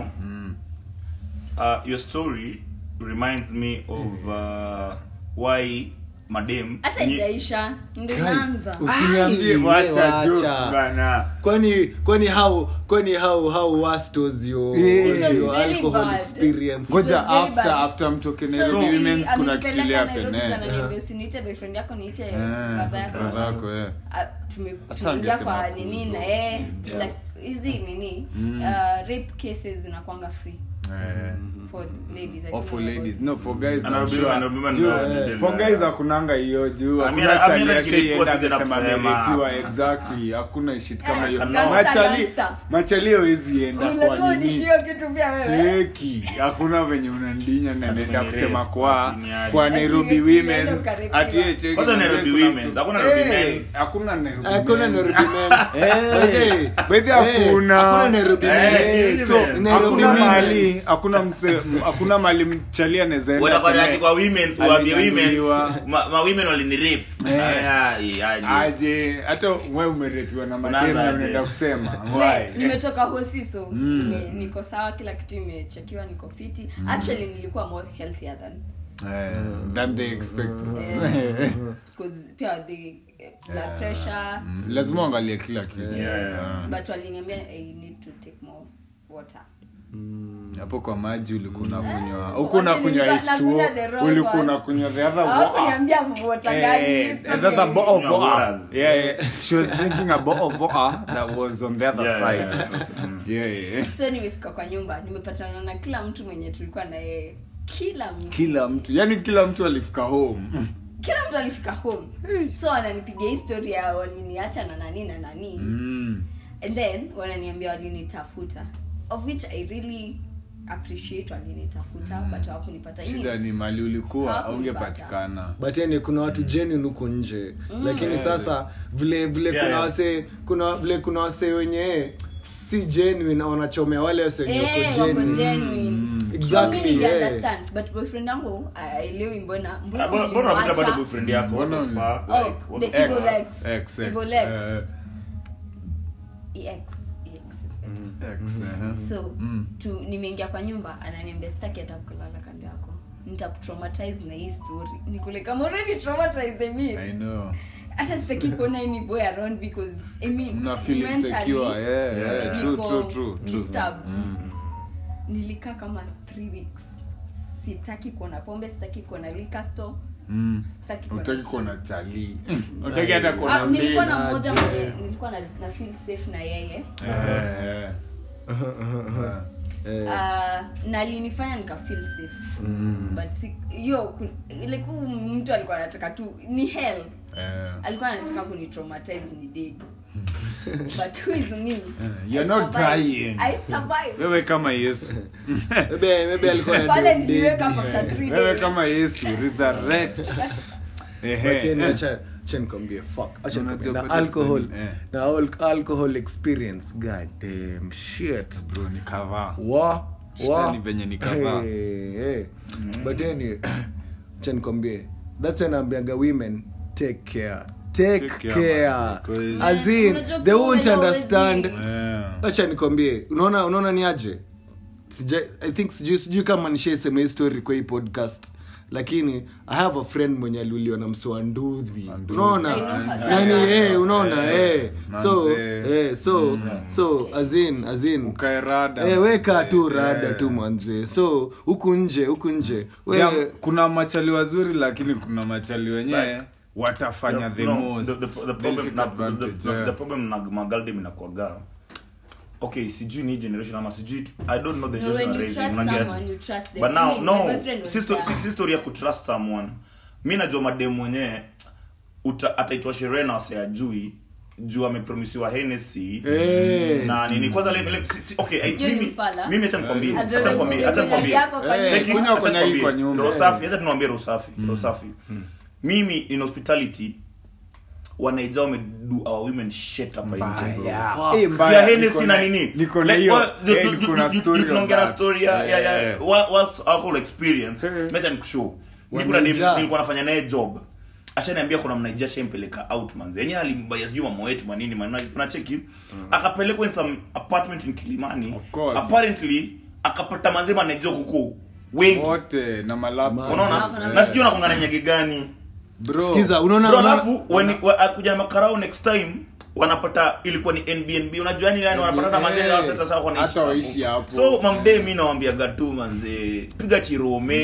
S5: uh, your story reminds me of uh, why madem
S2: Hata ijaisha ndio inaanza.
S4: Usiniambie
S3: Ai,
S4: wacha
S3: wacha.
S4: jokes bana.
S3: kwani kwani how kwani how how worst was your,
S4: Yeah.
S3: was
S2: It was
S3: your
S2: very
S3: alcohol
S2: bad.
S3: experience
S4: Ngoja
S2: was very
S4: after
S2: bad.
S4: after mtoke
S2: So,
S4: Nairobi
S2: si,
S4: Women's kuna
S2: amenipeleka
S4: kitu ile
S2: Nairobi
S4: happen
S2: sana,
S4: eh
S2: niambia usiniite boyfriend yako niite
S4: Eh,
S2: brother yako.
S4: brother yako eh
S2: Ah, tume-
S4: Hata
S2: tumeingia
S4: angesema
S2: kwa
S4: kuzo.
S2: nini na eh
S5: Yeah.
S2: like hizi nini
S4: Mm.
S2: uh, rape cases zinakuanga free
S4: eh
S2: for ladies. I
S4: or
S2: don't
S4: for
S2: know
S4: ladies
S2: about-
S4: no for guys
S5: And
S4: I'm
S5: I'll be-
S4: sure.
S5: and I'll be-
S4: Juu,
S5: and I'll-
S4: for guys hakunanga hiyo juu
S5: I mean,
S4: hakuna
S5: I mean,
S4: chali
S5: like
S4: ashaenda
S5: reports zina
S4: kusema
S5: kusema.
S4: amerepiwa exactly hakuna shit kama
S2: Eh,
S4: hiyo
S5: gangster,
S4: machali
S2: gangster.
S4: machali hawezi enda
S2: Lazima
S4: kwa nini
S2: unishie kitu pia wewe.
S4: cheki hakuna venye unandinya na nenda
S5: mwenye
S4: kusema
S5: rape,
S4: kwa
S5: ati ni aje.
S4: kwa
S2: Ati
S4: Nairobi
S2: eti
S4: Women's
S2: unaenda ukarepiwa.
S4: ati eh, cheki
S5: Kwanza Nairobi
S4: kuna
S5: Women's,
S4: mtu-
S5: hakuna Nairobi
S4: Eh,
S5: Men's.
S4: hakuna Nairobi
S3: hakuna
S4: Men's.
S3: Nairobi Men's
S4: Eh, by the way,
S3: Eh,
S4: hakuna-
S3: hakuna Nairobi
S5: Eh,
S3: Men's
S5: eh,
S4: so,
S3: Nairobi
S4: hakuna
S3: Women's.
S4: mahali hakuna mse hakuna mahali mchali anaweza enda
S5: Wenda kwa
S4: aseme,
S5: ati kwa women's uambie women's
S4: alinyanyuliwa.
S5: ma, ma women walinirape.
S4: Eh.
S5: Aya, eh, aje.
S4: aje hata wewe umerepiwa na mademu
S5: Unaanza
S4: na
S5: aje?
S4: unaenda kusema
S2: Ne-
S4: why
S2: nimetoka hosi so nime- niko sawa kila kitu imechekiwa niko fiti actually nilikuwa more healthier than
S4: Eh, than they expected
S2: eh, cause pia the eh, blood
S4: Yeah.
S2: pressure
S4: Mm, lazima uangalie kila kitu
S5: Yeah.
S2: but waliniambia I need to take more water.
S4: hapo kwa maji ulikuwa unakunywa
S2: Eh,
S4: huko unakunywa
S2: wacha
S4: H two O
S2: nilikuwa nakunywa the wrong
S4: ulikuwa
S2: one.
S4: unakunywa the other water
S2: Hawakuniambia water gani,
S4: Eh,
S2: niseme.
S4: the other bottle of
S5: Kunywa
S4: water.
S5: waters.
S4: Yeah, yeah. She was drinking a bottle of water that was on the other
S5: Yeah,
S4: side.
S5: yeah,
S4: Yeah, yeah.
S2: So nimefika kwa nyumba nimepatana na kila mtu mwenye tulikuwa na yeye kila mtu
S4: Kila mtu, yani kila mtu alifika home.
S2: kila mtu alifika home so wananipigia history ya waliniacha na nani na nani
S4: Mm.
S2: and then wananiambia walinitafuta of which I really appreciate walinitafuta but hawakunipata.
S4: Shida ni mali ulikuwa
S2: Hawakunipata.
S4: haungepatikana.
S3: but yani kuna watu genuine huko nje lakini sasa vile vile
S5: Yeah,
S3: kuna
S5: yeah.
S3: wase kuna vile kuna wase wenye si genuine wanachomea wale wase wenye
S2: Eh,
S3: wako
S2: wako
S3: genuine
S2: genuine.
S3: Exactly,
S2: So mimi
S3: yeah.
S2: understand, but boyfriend wangu aelewi mbona mbona
S5: Ah, mbona- mbona unapita bado
S2: ulimwacha?
S5: boyfriend yako? What the
S4: Mbona-
S5: fuck?
S2: Oh,
S5: Like, what
S2: the
S5: the
S2: evil
S5: fuck?
S2: ex.
S4: X, X.
S2: Evil ex.
S4: eh,
S2: E X, E X is better.
S4: X, eh.
S2: So
S4: Mm.
S2: tu nimeingia kwa nyumba ananiambia sitaki hata kulala kando yako nitakutraumatize na hii story. Nikule kama already traumatized me.
S4: I know.
S2: Hata sitaki kuona any boy around because I mean
S4: Una feel insecure. Yeah, yeah. True, true, true.
S2: Disturbed. Mm. Nilikaa kama three weeks. Sitaki kuona pombe, sitaki kuona liquor store.
S4: Mm.
S2: Sitaki kuona.
S4: Utaki kuona chali. Utaki hata kuona
S2: Ah, nilikuwa na
S3: vina,
S2: mmoja
S3: je.
S2: mwenye nilikuwa na, na feel safe na yeye.
S4: Eh, eh.
S3: Eh,
S2: Ah, na alinifanya nika feel safe.
S3: mm.
S2: But si hiyo ku- ile ku mtu alikuwa anataka tu ni hell.
S4: Eh.
S2: Alikuwa anataka kuni traumatize ni dead. But who is me?
S4: You're
S2: I
S4: not
S2: survived.
S4: dying.
S2: I survived.
S4: Wewe kama Yesu.
S3: maybe maybe alikuwa
S2: Pale
S3: dead.
S2: niliweka after three
S4: Wewe
S2: days.
S4: kama Yesu resurrect.
S3: But then
S4: Ehe.
S3: acha acha nikwambie fuck acha
S4: Unajua
S3: nikwambie, na
S4: pata
S3: alcohol
S4: story, eh.
S3: na al- alcohol experience god damn shit
S4: Bro ni cover.
S3: wa
S4: Shida ni venye ni kavaa.
S3: hey, hey. But then acha nikwambie that's when naambianga women take care take,
S4: Take care,
S3: care,
S4: man, because-
S3: as in
S2: Unajua
S3: they won't
S2: kuwa
S3: understand
S2: always
S4: Eh.
S3: acha nikwambie unaona unaona ni aje Sija, i think sijui sijui kama nishaisema hii story kwa hii podcast lakini I have a friend mwenye aliuliwa na mswa nduthi unaona
S2: I know her.
S3: nani eh unaona eh so
S4: Manze.
S3: eh so so as in as in
S4: Ukae rada.
S3: eh weka tu
S4: Eh.
S3: rada tu manze so huku nje huku nje
S4: Yeah,
S3: wewe
S4: kuna machali wazuri lakini kuna machali wenyewe watafanya the
S5: No,
S4: most.
S5: the, the, the
S4: They'll
S5: problem
S4: take
S5: na,
S4: advantage,
S5: the, the,
S4: yeah.
S5: the problem na magaldem inakuaga okay sijui ni generation ama sijui I don't know the
S2: No, when
S5: generation
S2: you
S5: raising
S2: trust
S5: unaget
S2: someone, you trust them.
S5: but now
S2: I mean,
S5: no
S2: my boyfriend was
S5: si sto-
S2: there.
S5: si- si story ya kutrust someone mi najua madem mwenyewe uta- ataitwa sherehe na wase ajui juu amepromisiwa Hennessy
S3: Eh.
S5: na nini kwanza le, le, si, si, okay I,
S2: Hiyo ni
S5: mimi
S2: ufala.
S5: mimi acha nikwambie
S2: Adrenaline
S5: acha nikwambie acha
S2: kwenye
S5: nikwambie
S2: yako kwa
S4: Eh,
S5: Cheki,
S4: kunywa
S5: acha
S4: kwenye hii
S5: nikwambie.
S4: kwa nyumba.
S5: Roho safi, acha tunaambia roho safi, roho safi. Mimi in hospitality wanaija wamedo our women shit hapa nje.
S4: Eh, mbaya,
S5: Pia Hennessy
S4: niko
S5: na
S4: na-
S5: nini?
S4: niko na
S5: Like,
S4: hiyo.
S5: what-
S4: Eh,
S5: you-
S4: niko
S5: you-
S4: na
S5: you- you-
S4: story
S5: you tunaongea
S4: of
S5: na
S4: that.
S5: story ya ya ya
S4: Eh.
S5: what- what's alcohol experience.
S4: Eh.
S5: Mecha nikushow. Mimi kuna dem
S3: Wanaija.
S5: nilikuwa nafanya naye job. Ashaniambia kuna mnaija shempeleka out manze. Yenyewe alimbaya sijui mama wetu manini manini. Kuna cheki. Akapelekwa in some apartment in Kilimani.
S4: Of course.
S5: Apparently akapata manze manaija kuko wengi.
S4: wote na malaptop.
S5: Unaona?
S2: Eh.
S5: Na sijui unakongana nyage gani.
S4: Bro.
S3: sikiza unaona
S5: Bro,
S3: unaona-
S5: alafu when wa- akuja na makarao next time wanapata ilikuwa ni N B N B unajua ni nani wanapata na manzee
S4: Eh,
S5: sasa sasa wanaishi
S4: hata waishi hapo.
S5: so mambe mimi nawaambia gatu manze piga chirome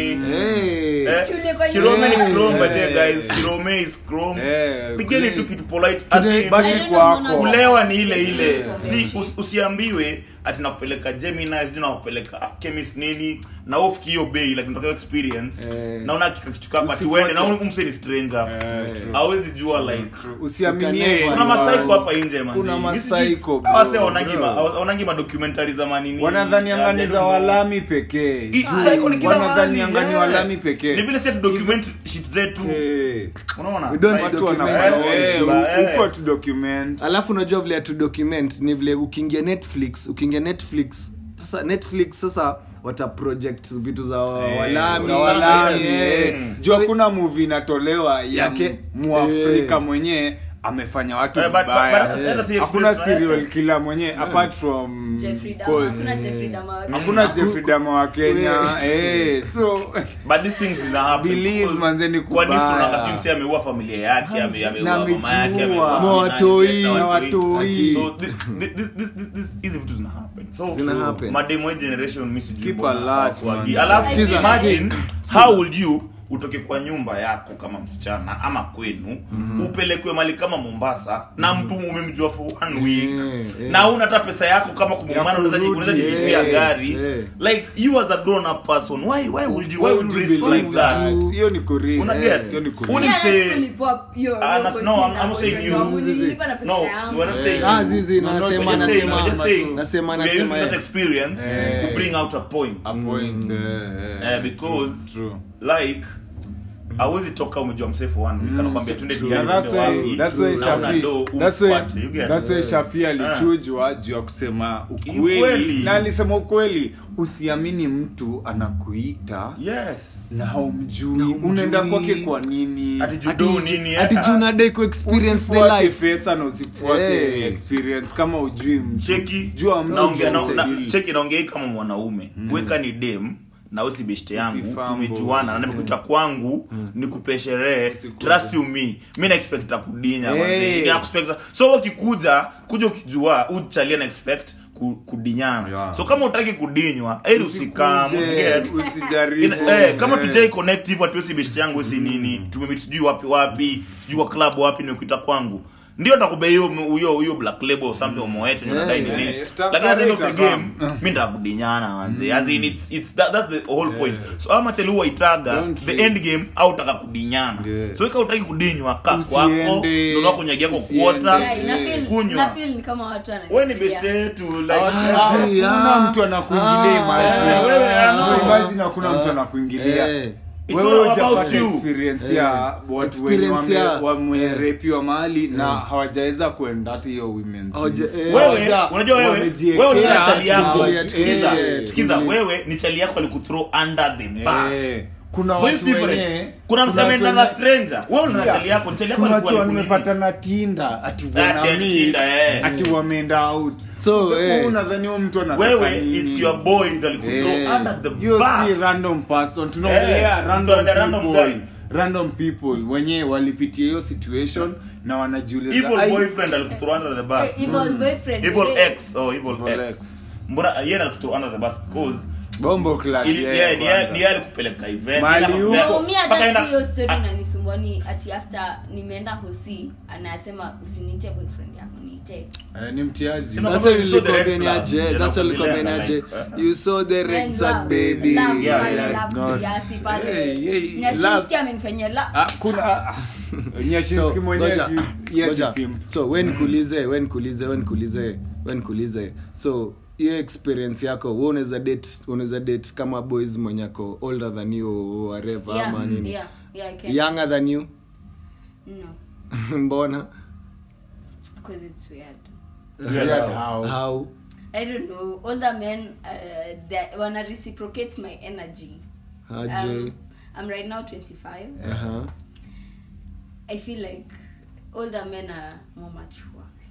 S3: hey
S5: eh
S2: Chule kwa
S5: chirome ni
S3: nyumba.
S5: chrome by the
S4: Eh.
S5: guys chirome is chrome
S4: Eh,
S5: pigeni
S4: kule-
S5: tu kitu polite ati
S4: baki
S2: I don't
S4: kwako.
S2: know, mbona-
S5: kulewa ni ile ile
S2: Yeah.
S5: si us, usiambiwe ati nakupeleka Gemini sijui nakupeleka ah, chemist nini na ofiki hiyo bei like ndio experience
S3: Eh.
S5: na una kitu kapa ati
S4: Usifuate-
S5: uende na umse ni stranger
S4: Eh, true.
S5: hawezi jua like
S4: Usiaminie.
S3: Kuna
S5: kuna
S4: anyone.
S5: masaiko hapa nje man
S4: Kuna masaiko, bro,
S5: wase wanangi
S4: bro.
S5: wanangi madocumentary za manini
S4: Wanadhani angani za walami pekee.
S5: Hii psycho ni kila
S4: Wanadhani
S5: mahali,
S4: angani
S5: yeah.
S4: walami pekee.
S5: ni vile sasa document shit zetu
S4: Eh.
S5: unaona
S3: We don't
S5: Like,
S3: do-
S4: Watu
S3: Document
S4: wanafanya-
S5: all
S4: eh,
S5: shit.
S4: u-
S5: Eh.
S4: uko tu document.
S3: alafu unajua vile tu document ni vile ukiingia Netflix ukiingia Netflix sasa Netflix sasa wata project vitu za
S4: Eh,
S3: walami
S4: za walami,
S3: eh.
S4: eh.
S3: So,
S4: Jua kuna movie inatolewa ya
S3: Yake-
S4: Muafrika
S3: eh.
S4: mwenyewe amefanya watu
S5: Eh, but- but-
S4: vibaya.
S5: but hata si
S4: Hakuna
S5: experience,
S4: serial
S5: eh.
S4: killer mwenyewe apart from
S2: Jeffrey Dahmer.
S4: cause.
S2: Hakuna Jeffrey Dahmer.
S4: Hakuna
S3: Haku-
S4: Jeffrey Dahmer wa Kenya.
S3: Eh.
S4: Eh, so
S5: but these things zina happen
S4: Believe,
S5: because
S4: manze, ni
S5: kwa nini
S4: kubaya.
S5: tunaona sijui msee ameua familia yake ame- ameua
S4: Na
S5: mama yake
S4: amejiua.
S5: ameua
S3: Na watoi.
S5: na
S4: Na
S5: watoi.
S4: watoi.
S5: so thi- thi- this this this this hizi vitu zina happen so
S3: Zina happen.
S5: mademo hii generation mimi sijui
S4: Keep
S5: mbona
S4: alert,
S5: hawakuagi.
S4: man.
S5: alafu
S2: Sikiza,
S5: imagine how would you utoke kwa nyumba yako kama msichana ama kwenu mm-hmm. upelekwe mali kama Mombasa na mtu umemjua for one week
S3: Eh, eh.
S5: na una hata pesa yako kama kumumana
S4: Ya
S5: unaweza
S4: kurudi,
S5: unaweza jilipia
S3: eh,
S5: gari
S3: eh.
S5: like you as a grown up person why why would you why
S4: Why
S5: would you
S4: would
S5: risk
S4: you
S5: like
S4: believe
S5: that
S4: that? Hiyo ni kurisk.
S5: Una get?
S4: Hiyo ni kurisk.
S5: Uni-
S2: Yeah,
S5: say-
S2: let's kulipwa hiyo-
S5: Ah,
S2: hiyo
S5: nas-
S2: cost
S5: no, I'm-
S2: na
S5: I'm saying
S2: boyfriend
S5: you-
S2: wangu, nililipa na pesa
S5: no
S2: yangu.
S5: we're not saying
S3: Ah, zizi,
S5: No, no,
S3: nasema,
S5: we're just saying-
S3: nasema.
S5: we're just saying
S3: Nasema,
S5: we're
S3: nasema,
S5: using that
S3: eh.
S5: experience
S4: Eh.
S5: to bring out a point
S4: A point, eh, eh,
S5: Eh, because
S4: true, true.
S5: like hawezi toka umejua mse for one week anakuambia twende
S4: True.
S5: diani
S4: Na that's
S5: twende
S4: why-
S5: wapi,
S4: that's why
S5: na una
S4: Shafi-
S5: do,
S4: that's why-
S5: umfuate, you get?
S4: that's why Shafi alichujwa juu ya kusema ukweli
S5: Ukweli.
S4: na alisema ukweli. Usiamini mtu anakuita
S5: yes
S4: na haumjui,
S3: Na haumjui.
S4: unaenda kwake kwa nini?
S5: ati
S3: Ati-
S5: judo nini
S3: ati
S5: eh?
S3: juu nadai ku experience the
S4: Usifuate
S3: life
S4: pesa na usifuate
S3: Eh.
S4: experience kama ujui mtu.
S5: cheki
S4: Jua mtu
S5: naongea na,
S4: jinsi
S5: na,
S4: alivyo.
S5: cheki naongea kama mwanaume weka ni dem na usi beshte yangu
S4: Usifambo.
S5: tumejuana na nimekuja kwangu nikupe sherehe trust you me mimi na expect kudinya
S4: Hey.
S5: manzi na expect so ukikuja kuja ukijua uchalia na expect ku- kudinyana
S4: Yeah.
S5: so kama utaki kudinywa heri usikam get
S4: usijaribu
S5: eh kama tujai connect hivyo atusi beshte yangu si nini tumemit sijui wapi wapi sijui kwa club wapi nimekuita kwangu ndio takube hiyo huyo huyo black label or something omo yetu
S3: Yeah,
S5: unadai
S4: yeah,
S5: nini
S4: yeah.
S5: lakini at the end of the
S4: Itakuwa.
S5: game mimi ndakudinyana manzi as in it's it's that, that's the whole point so ama tell huwa itaga
S4: Don't
S5: the
S4: race.
S5: end game au taka kudinyana
S4: Yeah.
S5: so ika utaki kudinywa kaa kwako
S4: Usiende.
S5: ndio nako nyagia kwa
S4: Usiende.
S5: kuota
S2: Yeah, ina feel
S5: kunywa.
S2: ina feel ni kama watu wana
S5: wewe ni best yetu like
S3: Ah,
S4: hakuna mtu anakuingilia
S3: Ah,
S4: imagine.
S5: wewe, I know.
S4: Imagine hakuna mtu anakuingilia
S3: Eh.
S5: It's
S4: wewe
S5: all about
S4: hujapata
S5: you.
S4: experience ya watu
S3: Experience ya-
S4: wenye wamerepiwa
S3: Yeah.
S4: mahali na hawajaweza kuenda hata hiyo women's
S3: Hawaja-
S4: league.
S3: eh.
S5: wewe
S4: Hawaja-
S5: unajua wewe
S4: wamejiekea
S5: wewe ni
S4: hata
S5: chali yako
S3: tukilia-
S5: sikiza
S3: tukilia-
S5: sikiza
S3: tukilia.
S5: wewe ni chali yako alikuthrow under the bus
S4: Eh, kuna
S5: So it's
S4: watu
S5: different.
S4: wenye
S5: Kuna mseme
S4: watu
S5: na
S4: wenye-
S5: stranger. Wewe una
S4: Yeah.
S5: chali yako, chali yako
S4: kuna
S5: alikuwa
S4: watu
S5: ni
S4: wamepata na Tinder ati
S5: Ati
S4: wana
S5: ati
S4: meet,
S5: Tinder, eh.
S4: ati wameenda out
S3: So,
S4: Wewe
S3: eh.
S4: unadhani huyo mtu anataka
S5: wewe
S4: nini?
S5: it's your boy ndio alikuthrow
S4: Eh,
S5: under the
S4: hiyo si
S5: bus.
S4: random person tunaongelea
S5: Eh,
S4: random
S5: mtu random
S4: people
S5: guy.
S4: random people wenye walipitia hiyo situation na wanajiuliza
S5: Evil
S4: "Ai,
S5: boyfriend alikuthrow under the bus.
S2: Eh, evil boyfriend
S5: Evil
S2: eh,
S5: ex oh evil
S4: Evil
S5: ex.
S4: ex.
S5: Mbona yeye alikuthrow under the bus because
S4: bombo class
S5: ili
S4: yeah,
S5: yeye ni yeye
S4: kwanza.
S5: ni yeye alikupeleka event.
S4: Mahali
S5: yeye
S4: huko.
S5: anakupeleka-
S2: No, mi
S5: mpaka
S2: hata
S5: enda-
S2: si hiyo story
S5: Ah,
S2: inanisumbua ni ati after nimeenda hosi anasema usiniite boyfriend yako niite
S4: Eh, ni mtiaji
S5: Sina-
S3: That's why
S5: You saw the red
S3: nilikwambia ni
S5: flag.
S3: aje.
S5: Yeah,
S3: That's why
S5: nakwambia
S3: nilikwambia ni aje.
S5: like, uh,
S3: You saw the red
S2: When
S3: sack
S2: love-
S3: baby.
S2: love,
S5: Yeah,
S2: pale,
S5: yeah.
S2: love,
S4: Not-
S2: kiasi pale.
S4: Hey, hey,
S2: Nyashinski
S4: love.
S2: amenifanyia la-
S4: Ah, kuna ah, Nyashinski
S3: So,
S4: mwenyewe
S3: ngoja,
S4: si- yes,
S3: ngoja.
S4: sim.
S3: So when nikuulize when nikuulize when nikuulize when nikuulize so hiyo experience yako wewe unaweza date unaweza date kama boys mwenye ako older than you or whatever
S2: Yeah,
S3: ama nini
S2: yeah, yeah, I can.
S3: younger than you
S2: No,
S3: mbona
S2: 'cause it's weird.
S4: Weird how.
S3: how
S2: I don't know. Older men, uh, they wanna reciprocate my energy.
S3: aje
S2: Um, I'm right now twenty-five.
S3: uh-huh
S2: I feel like older men are more mature.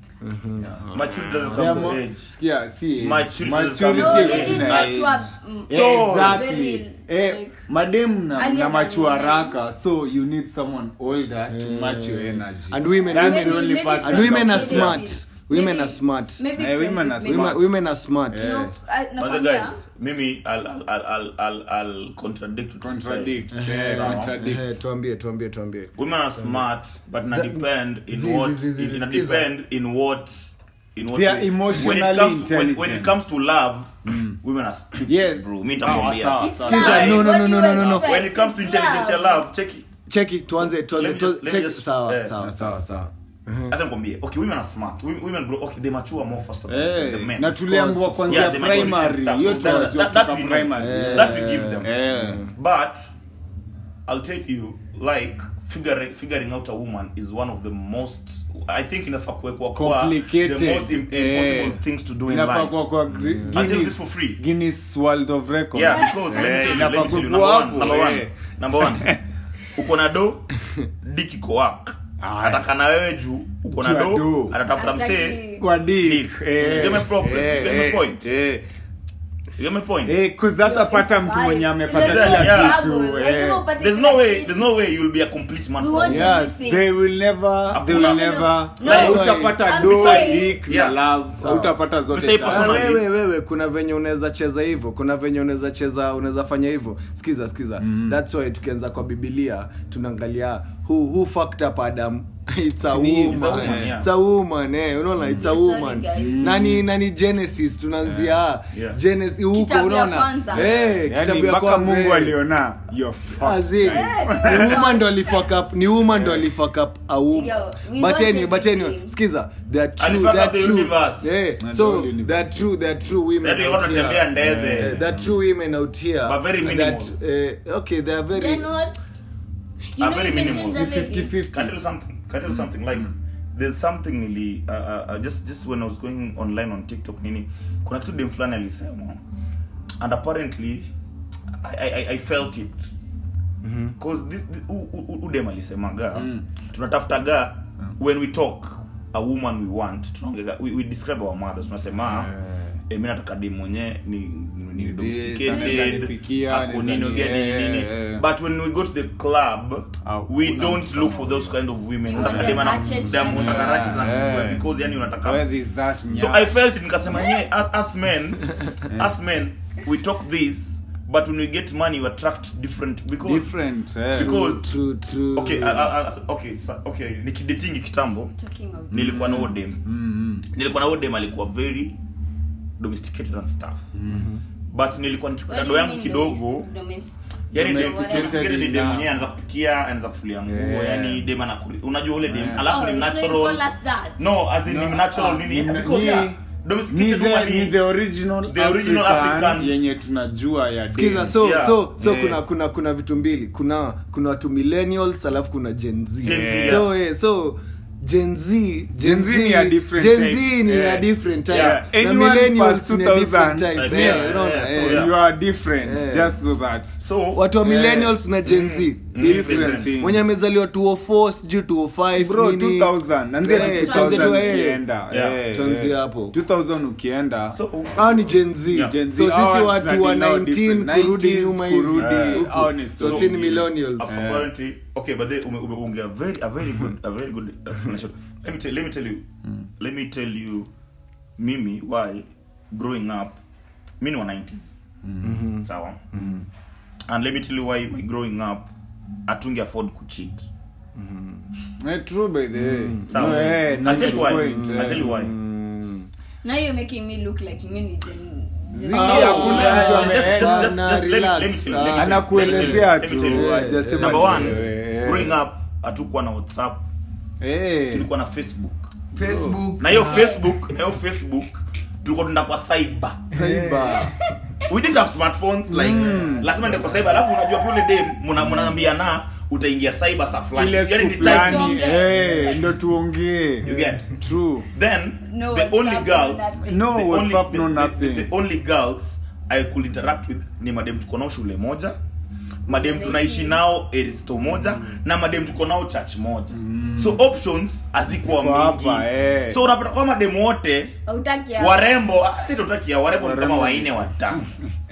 S3: uh-huh
S5: maturity doesn't
S4: They are
S5: come with
S4: more-
S5: age.
S4: sikia, si
S5: Maturity
S4: maturity
S5: doesn't come
S2: No,
S5: with
S2: it
S5: age.
S2: is
S4: na
S2: mature.
S4: age.
S2: mm,
S4: Yeah,
S5: So,
S4: exactly.
S2: very,
S4: Eh,
S2: like,
S4: madem na,
S2: earlier
S4: na
S2: than
S4: machua
S2: women.
S4: haraka so you need someone older to
S3: Yeah.
S4: match your energy
S3: And women-
S4: That's
S3: women-
S4: the only
S2: maybe
S4: part
S3: and
S2: friends
S3: women
S2: with
S3: are smart
S2: benefits.
S3: women
S2: Maybe-
S3: are smart
S2: maybe
S4: Eh,
S2: friends
S4: women
S2: with
S4: are
S2: benefits.
S3: women women are smart
S4: Yeah.
S2: No, I-
S5: But
S2: nakwambia,
S5: guys, mimi I'll I'll I'll I'll I'll, I'll contradict what you
S4: contradict
S5: say.
S4: yeah,
S5: Sawa.
S4: contradict
S3: Eh, tuambie tuambie tuambie
S5: Women are smart, but na
S3: The-
S5: depend in
S3: Zi-
S5: what
S3: zi- zi- zi-
S5: ina
S3: skiza.
S5: depend in what in what
S4: They are
S5: way.
S4: emotionally
S5: when it comes to, when, when it
S4: intelligent.
S5: comes to love, women are stupid,
S4: Yeah.
S5: bro. Mimi
S4: Ah,
S5: nitakwambia.
S4: sawa,
S2: it's
S4: sawa.
S2: love.
S3: Skiza, no, no,
S2: What
S3: no,
S2: do
S3: no,
S2: you
S3: no, no.
S2: expect?
S5: When it comes to
S2: It's
S5: intelligence
S2: love.
S5: ya love, check it.
S3: cheki tuanze tuanze
S5: Let me just-
S3: tu-
S5: let me
S3: cheki
S5: just-
S3: sawa
S5: eh,
S3: sawa sawa sawa
S5: Acha nikwambie. Okay, women are smart. Women, women bro, okay, they mature more faster than the
S4: Eh,
S5: men.
S4: na tuliambiwa
S3: Of
S4: kwanzia
S5: Yes, they mature
S4: primary
S5: faster.
S4: hiyo
S5: So that-
S4: tunajua
S5: that- that
S4: kutoka
S5: we know.
S4: primary
S3: Eh.
S5: That we give them.
S4: Eh.
S5: But I'll tell you, like figuring figuring out a woman is one of the most. I think inafaa kuwekwa kwa
S4: Complicated.
S5: the most im- impossible
S4: Eh.
S5: things to do in
S4: Inafaa
S5: life.
S4: kuwa kwa
S5: I'll tell you
S4: Guinness-
S5: this for free.
S4: Guinness World of Records.
S5: Yeah, because let me
S4: Eh,
S5: tell you,
S4: inafaa
S5: let me tell you,
S4: kuwa
S5: number one,
S4: hapo,
S5: number one,
S4: eh.
S5: number one. Uko na do, dick iko work.
S4: Aya.
S5: Ataka na wewe juu, uko na
S4: Juu ya
S5: do,
S4: do.
S5: atatafuta
S2: Hataki-
S5: msee.
S4: Kwa dick.
S5: Dick.
S4: Eh,
S5: You get my problem?
S4: eh,
S5: You get my
S4: eh,
S5: point?
S4: eh.
S5: You get my point?
S4: Eh, kuza hatapata mtu mwenye amepata
S2: Ile
S5: Yeah,
S4: kila
S5: yeah.
S4: kitu.
S2: struggle.
S4: eh.
S2: Lazima upate
S5: There's
S2: kila
S5: no way,
S2: kitu.
S5: there's no way you'll be a complete man
S2: We
S5: for
S2: want
S5: me.
S2: to-
S4: Yes,
S2: Everything.
S4: they will never, they will
S5: Hakuna.
S4: never.
S2: No.
S4: Like,
S3: No.
S4: utapata
S2: I'm
S4: do,
S2: saying-
S4: dick na
S5: Yeah.
S4: love,
S3: Sawa.
S4: utapata zote
S5: Msee
S4: tatu.
S3: Ah,
S5: personally-
S3: wewe wewe kuna venye unaweza cheza hivyo kuna venye unaweza cheza unaweza fanya hivyo sikiza sikiza mm. That's why tukianza kwa Biblia tunaangalia who who fucked up Adam it's a
S4: Ni-
S3: woman
S4: it's a woman,
S5: yeah.
S3: it's a woman eh unaona it's a
S2: Sorry,
S3: woman
S2: guys.
S3: nani nani Genesis tunaanzia
S5: Yeah.
S3: Genesis huko
S2: Kitabu ya
S3: unaona
S2: kwanza.
S3: eh
S4: Yani,
S3: kitabu ya
S4: mpaka
S3: kwanza
S4: Mungu
S3: eh.
S4: aliona you're fucked.
S3: Azin, ni woman ndo alifuck up ni woman ndo alifuck up a woman
S2: Yo, we
S3: but
S2: want
S3: anyway but anyway
S2: everything.
S3: skiza they are true
S5: Alifuck
S3: they
S5: up
S3: are
S5: the
S3: true
S5: universe.
S3: eh
S4: And
S3: so
S4: the whole universe.
S3: they are true they are true women
S5: Sasa
S3: out
S5: tunatembea
S3: here.
S5: ndege.
S3: Eh, there are true women out here
S5: But very minimal.
S3: that uh, okay they are very
S2: Then what? You
S5: Are
S2: know
S5: very
S2: you can
S5: minimal.
S2: change a lady.
S4: fifty
S5: Can I
S4: fifty.
S5: tell you something? Can I tell you something? Like, there's something nili uh, uh, uh, just just when I was going online on TikTok nini, kuna kitu dem fulani alisema, and apparently I I, I felt it. Because this, this u, u, u dem alisemaga
S4: Mm.
S5: tunatafutaga when we talk a woman we want tunaongea we, we describe our mothers tunasema eh mimi nataka dem mwenyewe ni ni
S4: Yes,
S5: domesticated
S4: pikia,
S5: ako nini
S4: nini,
S5: ugeni
S4: eh,
S5: nini
S4: eh.
S5: but when we go to the club
S4: Ah,
S5: we
S4: kuna
S5: don't
S4: mtu
S5: look for those kind of women
S2: Oh,
S5: unataka
S2: the
S5: dem na
S2: ratchet,
S5: dem
S2: ratchet.
S5: unataka ratchet na
S4: Eh.
S5: because yani unataka
S4: Where is that
S5: so
S4: nya?
S5: I felt nikasema nye as men as men we talk this but when we get money we attract different because
S4: different eh.
S5: because
S3: True, true.
S5: okay uh, uh, uh, okay so, okay nikidating kitambo
S2: Talking of
S5: nilikuwa na odem
S4: mm
S5: nilikuwa na odem alikuwa very domesticated and stuff but nilikuwa nikipata
S2: What do
S5: do
S2: you
S5: yangu
S2: mean
S5: kidogo
S2: domis- domis-
S5: yani dem
S4: Domesticated
S5: domesticated ni dem
S4: na-
S5: mwenyewe anaanza kupikia anaanza kufulia nguo
S4: Yeah.
S5: yani dem anakuli unajua ule dem
S4: Yeah.
S5: alafu
S2: Oh,
S5: ni
S2: so you
S5: natural
S2: call us that?
S5: no as in
S4: No,
S5: ni natural
S4: ah,
S5: nini
S4: ni-
S5: because
S4: ni-
S5: yeah
S4: ni
S5: domesticated
S4: the,
S5: woman
S4: ni
S5: ni
S4: the original
S5: the original
S4: African,
S5: African.
S4: yenye tunajua ya
S3: Skiza,
S4: dem.
S3: so
S5: Yeah.
S3: so so
S4: Yeah.
S3: kuna kuna kuna vitu mbili kuna kuna watu millennials alafu kuna Gen Z
S5: Gen Z,
S3: so eh, so Gen Z
S4: Gen Z ni a different
S3: Gen
S4: type.
S3: Z ni
S4: Yeah.
S3: a different type
S5: Yeah.
S3: na
S4: Anyone
S3: millennials
S4: past
S3: ni a different
S4: two thousand.
S3: type
S5: Yeah,
S3: yeah, unaona
S5: yeah, so
S3: eh.
S5: yeah.
S4: You are different,
S3: Yeah.
S4: just do that.
S5: so
S3: watu wa
S4: Yeah.
S3: millennials na Gen Z
S5: different
S3: different
S4: things.
S3: mwenye amezaliwa two oh four sijui two oh five
S4: Bro,
S3: nini
S4: two thousand nanzia
S3: Yeah,
S4: two thousand
S3: tuanze tu, eh.
S4: ukienda
S5: Yeah.
S4: eh,
S3: Tuanze
S4: eh.
S3: hapo.
S4: two thousand ukienda
S5: so
S3: hao ni Gen Z
S5: Yeah.
S4: Gen Z,
S3: so sisi
S4: hao
S3: watu wa
S4: tunadili nao
S3: nineteen
S4: different.
S3: kurudi
S4: nineties
S3: nyuma hivi
S4: kurudi,
S5: Yeah.
S4: hao ni
S3: so
S4: story
S3: si ni
S4: nyingine.
S3: millennials
S5: apparently okay but they ume ume unge a very a very good a very good explanation let me tell let me tell you let me tell you mimi why growing up mimi wa nineties sawa and let me tell you why my growing up atunge afford kucheat
S4: Eh, true by the way.
S5: sawa
S4: No, eh,
S5: I tell you why
S4: point,
S5: I
S4: eh.
S5: tell you why
S2: Now you're making me look like me ni Gen
S4: Zii,
S3: Ah,
S4: hakuna
S3: yeah,
S4: mtu ame-
S5: just- just-
S3: Bana,
S5: just- just let me-
S3: relax.
S5: let me tell you, let me tell you,
S4: anakuelezea
S5: let me tell you, let me tell
S4: tu
S5: you.
S3: Yeah,
S4: hajasema
S5: Number one,
S4: eh,
S5: growing up hatukuwa na WhatsApp
S4: eh.
S5: tulikuwa na Facebook
S3: Facebook
S5: na hiyo Facebook na hiyo Facebook tulikuwa tunaenda kwa cyber
S4: Cyber.
S5: we didn't have smartphones like lazima ndio kwa cyber alafu unajua kule dem mna mnaambia na utaingia cyber saa fulani
S4: Ile
S5: yani
S4: siku
S5: ni time
S4: fulani
S2: Tuongee.
S4: eh, ndo tuongee
S5: you get
S4: true
S5: then
S2: No
S5: the
S2: WhatsApp,
S5: only
S2: no
S5: girls
S2: nothing.
S4: No
S5: the
S4: WhatsApp,
S5: only,
S4: no
S5: the,
S4: nothing.
S5: the, the only girls I could interact with ni madem tuko nao shule moja madem tunaishi nao eristo moja na madem tuko nao church moja so options hazikuwa
S4: Ziko hapa,
S5: mingi
S4: eh.
S5: so unapata kwa madem wote
S2: Hautaki hapo.
S5: warembo ah, si tutakia warembo ni kama
S4: Warembo.
S5: waine watano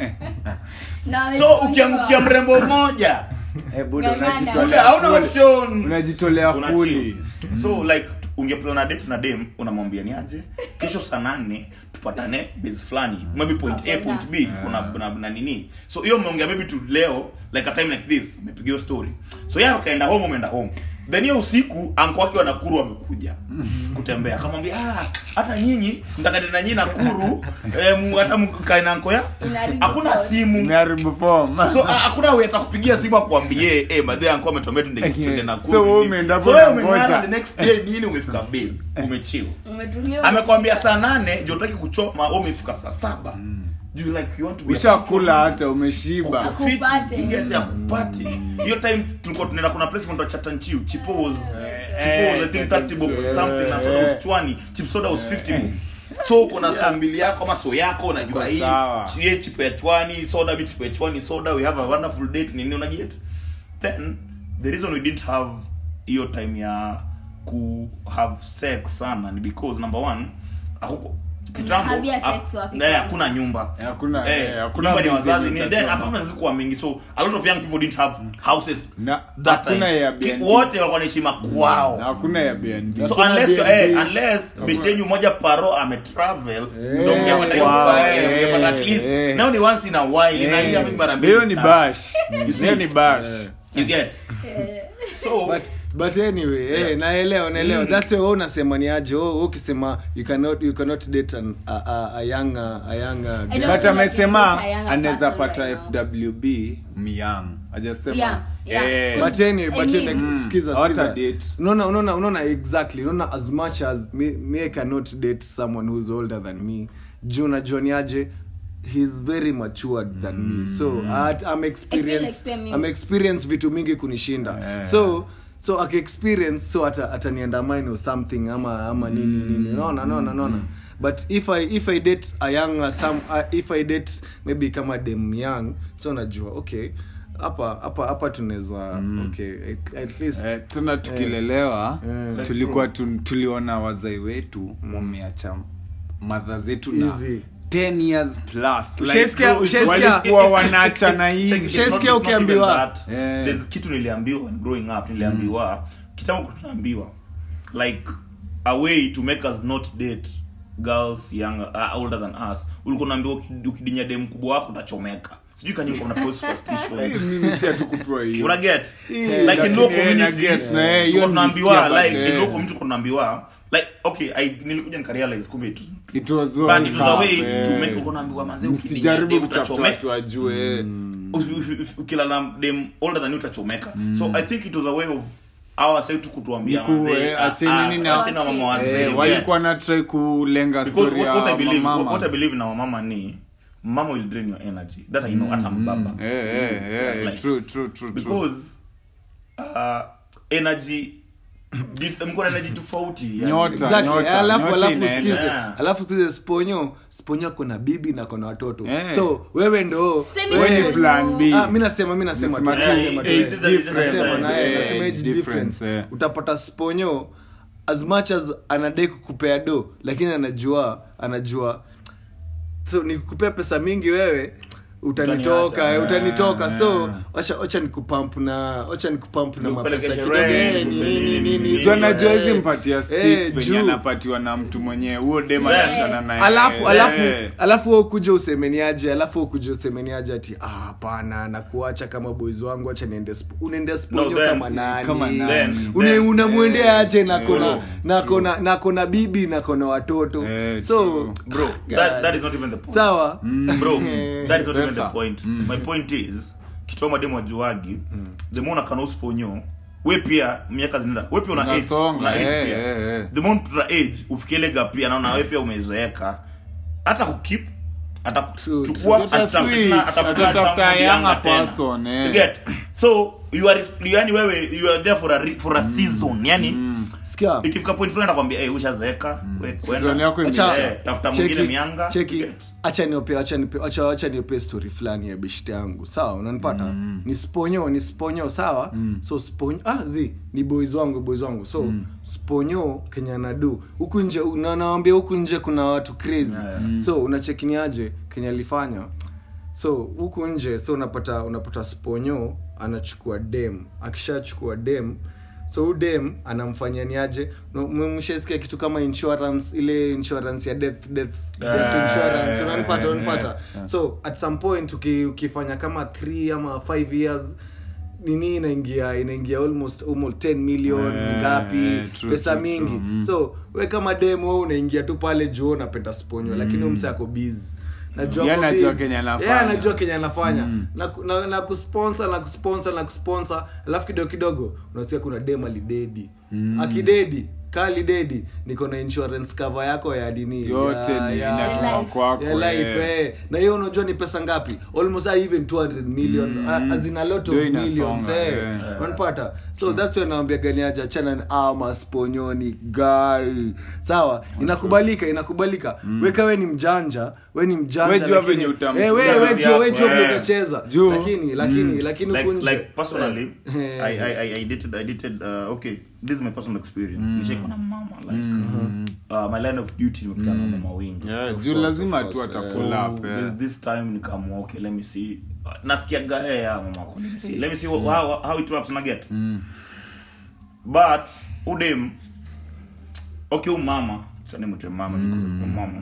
S2: Na
S5: so
S2: wewe
S5: ukiangukia mrembo mmoja
S4: Eh, buda,
S2: Ngangana.
S4: unajitolea
S5: hauna
S4: fully.
S5: option
S4: unajitolea
S5: Una
S4: fully.
S5: chill. so like ungeplan date na dem unamwambia ni aje kesho saa nane tupatane base fulani maybe point A point B kuna kuna na nini so hiyo mmeongea maybe to leo like a time like this umepigia story so yeye akaenda home umeenda home then hiyo usiku anko wake wa Nakuru amekuja kutembea akamwambia ah hata nyinyi mtakade na nyinyi Nakuru eh, mu- hata mkae na anko ya
S2: Inaharibu
S5: hakuna
S2: phone.
S5: simu
S4: Umeharibu form.
S5: so ah, hakuna wewe atakupigia simu akwambie eh madhe anko ametuambia tunde
S4: Okay.
S5: tunde Nakuru
S4: So wewe umeenda hapo
S5: so wewe
S4: na
S5: umeenda
S4: ngoja.
S5: the next day nini umefika base umechill
S2: Umetulia.
S5: amekwambia saa nane ndio utaki kuchoma wewe umefika saa saba you like you want to be
S4: Ushakula hata umeshiba.
S2: Akupate.
S5: get ya kupati hiyo time tulikuwa tunaenda kuna place called Chatanchiu chipo was chipo was I think thirty bob something na soda was twenty chip soda was fifty bob so kuna saa mbili yako ama so yako unajua hii
S4: sawa.
S5: chie chipo ya twenty soda bi chipo ya twenty soda we have a wonderful date nini unajiet then the reason we didn't have hiyo time ya ku have sex sana ni because number one hakuko kitambo
S2: Mnahavia sex
S5: ah,
S2: wapi
S5: na
S2: kwanza?
S5: hakuna nyumba
S4: Hakuna,
S5: eh,
S4: eh, hakuna
S5: nyumba ni
S4: busy
S5: wazazi ni
S4: utachoma.
S5: then hapana zikuwa mingi so a lot of young people didn't have houses
S4: Na
S5: that
S4: hakuna
S5: time
S4: Airbnb.
S5: Ki- wote walikuwa wanaishi makwao
S4: Na hakuna ya B and B.
S5: so
S3: Hakuna
S5: unless you,
S3: Airbnb.
S5: eh, unless beshtenyu moja paro ametravel ndio mngepata hiyo
S4: wow,
S5: kwa eh,
S4: eh,
S5: mngepata at least
S4: eh.
S5: now ni once in a while na hii mimi mara mbili
S4: Hiyo ni bash. Hiyo ni bash.
S5: you get
S2: Eh,
S5: so
S3: but but anyway yeah. eh naelewa naelewa mm. That's why wewe unasema ni aje wewe ukisema you cannot you cannot date an, a, a, a younger a younger
S2: I
S3: girl.
S2: don't
S4: But
S2: feel like
S4: amesema
S2: you're a younger
S4: anaweza
S2: person
S4: pata
S2: right
S4: F W B myang. Hajasema.
S2: Yeah, yeah.
S4: Eh.
S3: But anyway, but
S2: I
S3: anyway,
S2: mean-
S3: skiza
S4: What a
S3: skiza
S4: date.
S3: unaona unaona unaona exactly unaona as much as me, me I cannot date someone who's older than me juu najua ni aje he's very matured than me so at, I'm experienced
S2: like pia
S3: I'm experienced vitu mingi kunishinda
S4: Yeah.
S3: so so aki experience so ata atanienda mine or something ama ama nini nini unaona unaona unaona but if I if I date a young some uh, if I date maybe kama dem young so najua okay hapa hapa hapa tunaweza okay at, at least
S4: Eh, tuna tukilelewa
S3: Eh.
S4: tulikuwa tu, tuliona wazai wetu wameacha madha zetu na
S3: Hivi.
S4: ten years plus
S3: Ushaisikia-
S4: bro,
S3: ushaisikia-
S4: walikuwa wanaachana
S5: Check,
S4: hivi
S5: it's
S3: Ushaisikia
S5: not- it's not
S3: ukiambiwa-
S5: even that.
S4: Yeah.
S5: There's kitu niliambiwa when growing up niliambiwa kitambo tunaambiwa like a way to make us not date girls younger uh, older than us. Ulikuwa unaambiwa uki- ukidinya dem kubwa wako utachomeka. Sijui kama ulikuwa unapewa superstition.
S4: mimi si atukupewa hiyo
S5: Una get?
S4: Eh,
S5: Like in
S4: lakini
S5: low
S4: yeye
S5: community,
S4: na get, na yeye, hiyo
S5: tulikuwa tunaambiwa
S4: nilisikia,
S5: like
S4: but,
S5: in low
S4: eh.
S5: community tunaambiwa like okay I nilikuja nikarealize kumbe it was
S4: it was
S5: but
S4: all
S5: it was a way
S4: tough,
S5: to
S4: eh.
S5: make uko naambiwa manze ukidinya
S4: Msijaribu
S5: dem
S4: kutafuta
S5: utachomeka.
S4: watu wajue
S5: Usi- usi- usi- ukilala dem older than you utachomeka. So I think it was a way of our side tu kutuambia
S4: Niku,
S5: manze,
S4: eh,
S5: ah,
S4: acheni
S5: ah,
S4: nini na-
S5: acheni na mama wazee,
S4: eh,
S5: you
S4: walikuwa
S5: get?
S4: na try kulenga
S5: Because
S4: story
S5: what, what I
S4: ya
S5: believe what,
S4: mama
S5: what I believe in our mama ni mama will drain your energy. That I know hata mbaba.
S4: eh eh eh
S5: Like,
S4: true true true true
S5: because uh, energy dif- mko na energy tofauti yani.
S4: Nyota.
S3: Exactly.
S4: Nyota,
S3: alafu
S4: nyota
S3: alafu
S4: inaenda.
S3: sikize
S5: Yeah.
S3: alafu sikize sponyo sponyo kuna bibi na kuna watoto
S4: Eh.
S3: so wewe ndo
S2: Semi
S3: wewe-
S4: Wewe ni plan B.
S3: Ah, mi nasema mi nasema tu,
S4: Nasema
S3: mi
S5: tu,
S3: nasema tu,
S5: age
S3: eh.
S5: difference,
S3: Nasema
S5: eh,
S3: na, eh,
S4: age
S3: nasema age
S4: difference,
S3: difference.
S4: eh.
S3: Utapata sponyo as much as anadai kukupea do lakini anajua anajua so nikukupea pesa mingi wewe utanitoka
S5: Utaniacha.
S3: eh, utanitoka so
S4: Yeah.
S3: wacha wacha nikupump na wacha nikupump na
S5: Nikupeleke
S3: mapesa kidogo
S5: sherehe,
S3: eh, nini nini nini
S5: nini.
S4: so najua
S3: eh,
S4: hizi mpatia
S3: eh,
S4: stick penye
S3: juu.
S4: anapatiwa na mtu mwenyewe huo dema
S5: Yeah.
S4: anachana naye
S3: alafu
S4: Eh.
S3: alafu alafu wewe kuja usemeniaje alafu wewe kuja usemeniaje ati ah hapana nakuacha kama boys wangu acha niende sp- unaenda sponyo
S5: No, then-
S3: kama nani
S4: kama nani.
S5: Then-
S3: Une-
S5: then-
S3: unamwendea aje na
S4: Eh,
S3: kona
S4: true,
S3: na kona na kona bibi na kona watoto
S4: Eh,
S3: so
S4: true.
S5: Bro, that, that is not even the point.
S3: sawa
S5: Bro, that is not even
S4: Pesa.
S5: the point. My point is kitu mademu wajuagi the more unakana usponyo we pia miaka zinaenda we pia una age
S4: Unasonga,
S5: una age
S4: eh,
S5: pia
S4: eh, eh.
S5: the more tuna age ufikiele gap pia naona we pia umezoeka hata kukeep hata
S3: True,
S5: kuchukua
S4: true. Ata switch, atatafuta younger person, eh.
S5: you get so you are yani wewe you are there for a re- for a season yani
S3: sikia
S5: ikifika point fulani nakwambia eh ushazeeka we
S4: Season
S5: kwenda
S4: yako
S3: Acha-
S4: imeisha.
S5: eh, tafuta
S3: cheki,
S5: mwingine mianga
S3: cheki
S5: you get.
S3: acha niope acha nipe acha acha niope story fulani ya beshte yangu sawa unanipata ni sponyo ni sponyo sawa so sponyo ah zi ni boys wangu boys wangu so sponyo Kenya na do huku nje na naambia huku nje kuna watu crazy
S5: Yeah.
S3: so unachekiniaje Kenya alifanya so huku nje so unapata unapata sponyo anachukua dem akishachukua dem so huyu dem anamfanyia niaje no, mshasikia kitu kama insurance ile insurance ya death death death
S5: Eh,
S3: insurance unanipata
S4: eh,
S3: unanipata
S4: eh,
S3: so at some point uki, ukifanya kama three ama five years nini inaingia inaingia almost almost ten million
S4: Eh,
S3: ngapi
S4: eh, true,
S3: pesa
S4: true,
S3: mingi
S4: true, mm.
S3: so we kama dem wewe unaingia tu pale juu unapenda sponyo lakini huyo mse ako busy najua
S4: Yeye
S3: ako
S4: anajua
S3: busy.
S4: kenye anafanya.
S3: Yeye anajua kenye anafanya na, ku- na, na kusponsor na kusponsor na kusponsor alafu kidogo kidogo unasikia kuna dem alidedi akidedi kali dedi niko na insurance cover yako ya dini
S4: yote
S3: ya,
S4: ni
S3: ya,
S4: inatoka
S2: life.
S4: kwako
S3: ya life
S4: eh.
S3: eh. Na hiyo unajua ni pesa ngapi almost even two hundred million mm. as in a lot of
S4: Ndio inasonga,
S3: millions eh
S4: eh.
S3: unapata so that's when naambia gani aje achana na ama sponyoni guy sawa inakubalika inakubalika weka we ni mjanja we ni mjanja
S4: We jua
S3: lakini-
S4: venye utam-
S3: eh we
S5: Jua
S3: we
S5: kazi
S3: jua we
S5: yako,
S3: jua vile
S5: eh.
S3: utacheza
S4: Juu.
S3: lakini lakini lakini
S5: like,
S3: huku nje
S5: like personally
S3: Eh.
S5: I, I I I dated I dated uh, okay this is my personal experience nishaikuwa na mama like uh, my line of duty nimekutana na mama wengi
S4: Yeah,
S3: Of
S4: juu
S3: course,
S4: lazima
S3: of
S4: tu
S3: course,
S4: atapull up
S5: so
S4: eh.
S5: this, this time nikaamua okay let me see uh, nasikia gae ya mama wako let me see let me see how, how, how it works na get but udem okay umama chani mtu mama because of mama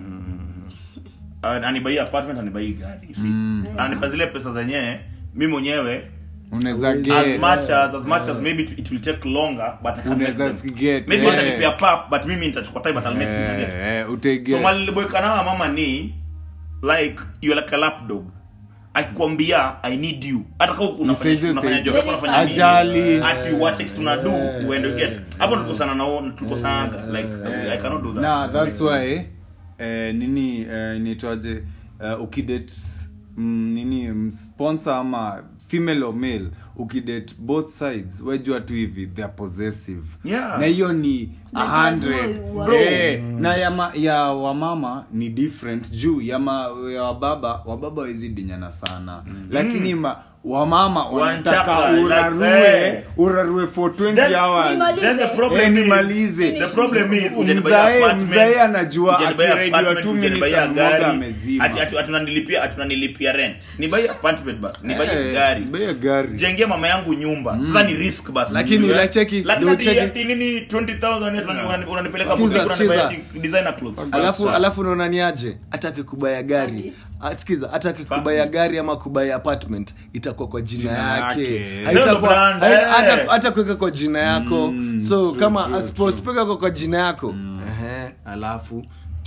S5: uh, anibai apartment anibai gari you see anipa zile pesa zenyewe mimi mwenyewe
S4: unaweza
S3: As
S4: get
S5: as much as as much as maybe it, it will take longer but I can make
S4: unaweza
S5: them.
S4: get
S5: Maybe
S4: eh.
S5: nitachipia pap but mimi nitachukua time but I'll make
S4: Eh,
S5: it.
S4: eh, utaiget.
S5: So mali boyka na mama ni like you're like a lapdog. Akikwambia I need you. Hata kama unafanya
S4: Isize-
S5: unafanya job
S2: Very
S5: unafanya nini?
S4: Ajali.
S5: Ati what kitu na do uende get. Hapo tukosana nao tukosanaga like I cannot do that.
S4: Nah, that's why eh, nini eh, inaitwaje eh, ukidate mm, nini mm, sponsor ama female or male ukidate both sides wejua tu hivi they are possessive
S5: Yeah.
S4: na hiyo ni
S2: Na
S4: one hundred
S2: lazima
S5: Bro.
S4: eh, na ya, ma, ya wamama ni different juu ya, ma, ya wababa wababa wezi dinyana sana mm. lakini ma, wamama wanataka
S5: Wanataka,
S4: urarue
S5: like,
S4: urarue for twenty
S5: Then-
S4: hours
S2: Nimalize.
S5: Then the problem
S4: Eh,
S5: is
S4: nimalize.
S5: the problem is ujanibaya
S4: Mzae-
S5: apartment,
S4: mzae anajua
S5: ujanibaya
S4: akiraidiwa
S5: apartment,
S4: two minutes
S5: ujanibaya
S4: amemwaga
S5: gari,
S4: amezima.
S5: ati- ati- atunanilipia atunanilipia rent ni buy apartment basi ni buy
S4: Eh,
S5: gari
S4: buy gari.
S5: jengee mama yangu nyumba sasa ni risk basi
S3: Lakini
S5: Unajua?
S3: unacheki,
S5: Lakini
S3: ndio
S5: ati-
S3: ucheki.
S5: ati nini twenty thousand eti unani- unanipeleka
S3: Sikiza,
S5: boutique, unanibaya
S3: sikiza.
S5: designer clothes
S3: alafu alafu unaona niaje hata akikubaya gari Ah, sikiza hata akikubaya gari ama kubaya apartment itakuwa kwa jina,
S4: Jina
S3: yake
S4: yake.
S3: haitakuwa
S5: Sio brand,
S3: hai-
S5: eh.
S3: hata hata kuweka kwa jina yako
S4: Mm,
S3: so
S4: true,
S3: kama
S4: true,
S3: asipospeka kwa kwa jina yako ehe alafu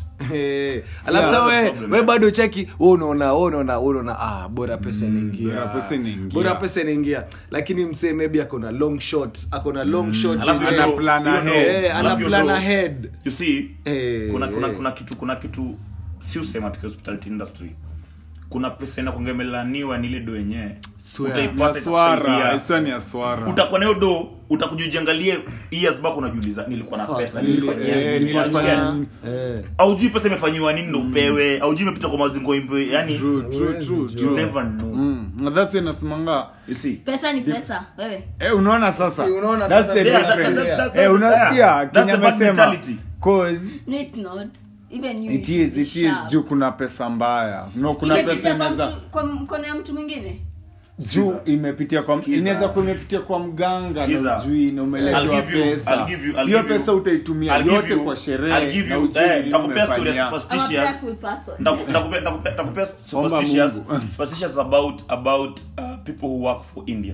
S3: Eh, alafu
S5: Yeah,
S3: sasa
S5: that's the
S3: wewe
S5: problem,
S3: wewe
S5: yeah.
S3: bado cheki wewe unaona wewe unaona wewe unaona ah bora pesa inaingia
S4: bora pesa inaingia.
S3: bora pesa inaingia lakini msee maybe ako na long shot ako na long shot
S5: Alafu
S3: yenye-
S5: you know-
S4: ana plan
S5: you know-
S4: ahead.
S3: eh ana
S5: alafu you
S3: plan
S5: know-
S3: ahead
S5: you see
S3: Eh,
S5: kuna kuna
S3: eh.
S5: kuna kitu kuna kitu si usema tuki hospitality industry kuna pesa inakongemelaniwa ni ile do yenyewe
S3: Swear.
S5: utaipata
S4: Aswara,
S5: itakusaidia.
S4: iswa ni aswara.
S5: Utakuwa nayo do utakujiangalia years back unajiuliza nilikuwa na
S3: Fuck,
S5: pesa
S3: nili-
S5: nilifanyia
S4: eh,
S5: nilifanyia
S3: nilifanya- eh.
S5: aujui pesa imefanyiwa nini ndo upewe aujui imepita kwa mazingo impe yani
S4: True, true,
S3: Huwezi
S4: true,
S3: jua.
S5: you
S4: true.
S5: never know
S4: Mm. Na that's why nasimanga
S5: you see
S2: pesa ni pesa wewe
S4: eh unaona sasa
S3: Si, unaona
S4: that's
S3: sasa-
S4: the
S5: Yeah, that-
S4: difference
S5: that- that-
S4: eh
S5: that-
S4: unasikia
S5: yeah. That's
S4: Kenya
S5: the bad
S4: amesema
S5: mentality.
S4: cause
S2: no it's not even you
S4: it is it is
S2: sharp.
S4: juu kuna pesa mbaya no kuna
S2: Imepitia
S4: pesa
S2: kwa
S4: inaweza
S2: mtu- kwa mkono ya mtu mwingine
S4: juu imepitia kwa
S5: Sikiza.
S4: inaweza kuwa imepitia kwa mganga
S5: Sikiza.
S4: na ujui na
S5: I'll
S4: umeletwa
S5: give you- I'll
S4: pesa
S5: give you- I'll
S4: hiyo
S5: give you-
S4: pesa utaitumia
S5: I'll give
S4: yote
S5: you-
S4: kwa
S5: I'll
S4: sherehe
S5: give
S4: na
S5: you-
S4: ujui
S5: eh,
S4: nini
S5: nitakupea story ya
S4: umefanyia.
S2: I'm a
S5: superstitious
S2: prayerful person
S5: Ndaku- ndakupea- ndakupea- ndakupea
S4: Omba
S5: superstitious
S4: Mungu.
S5: superstitious about about uh, people who work for Indian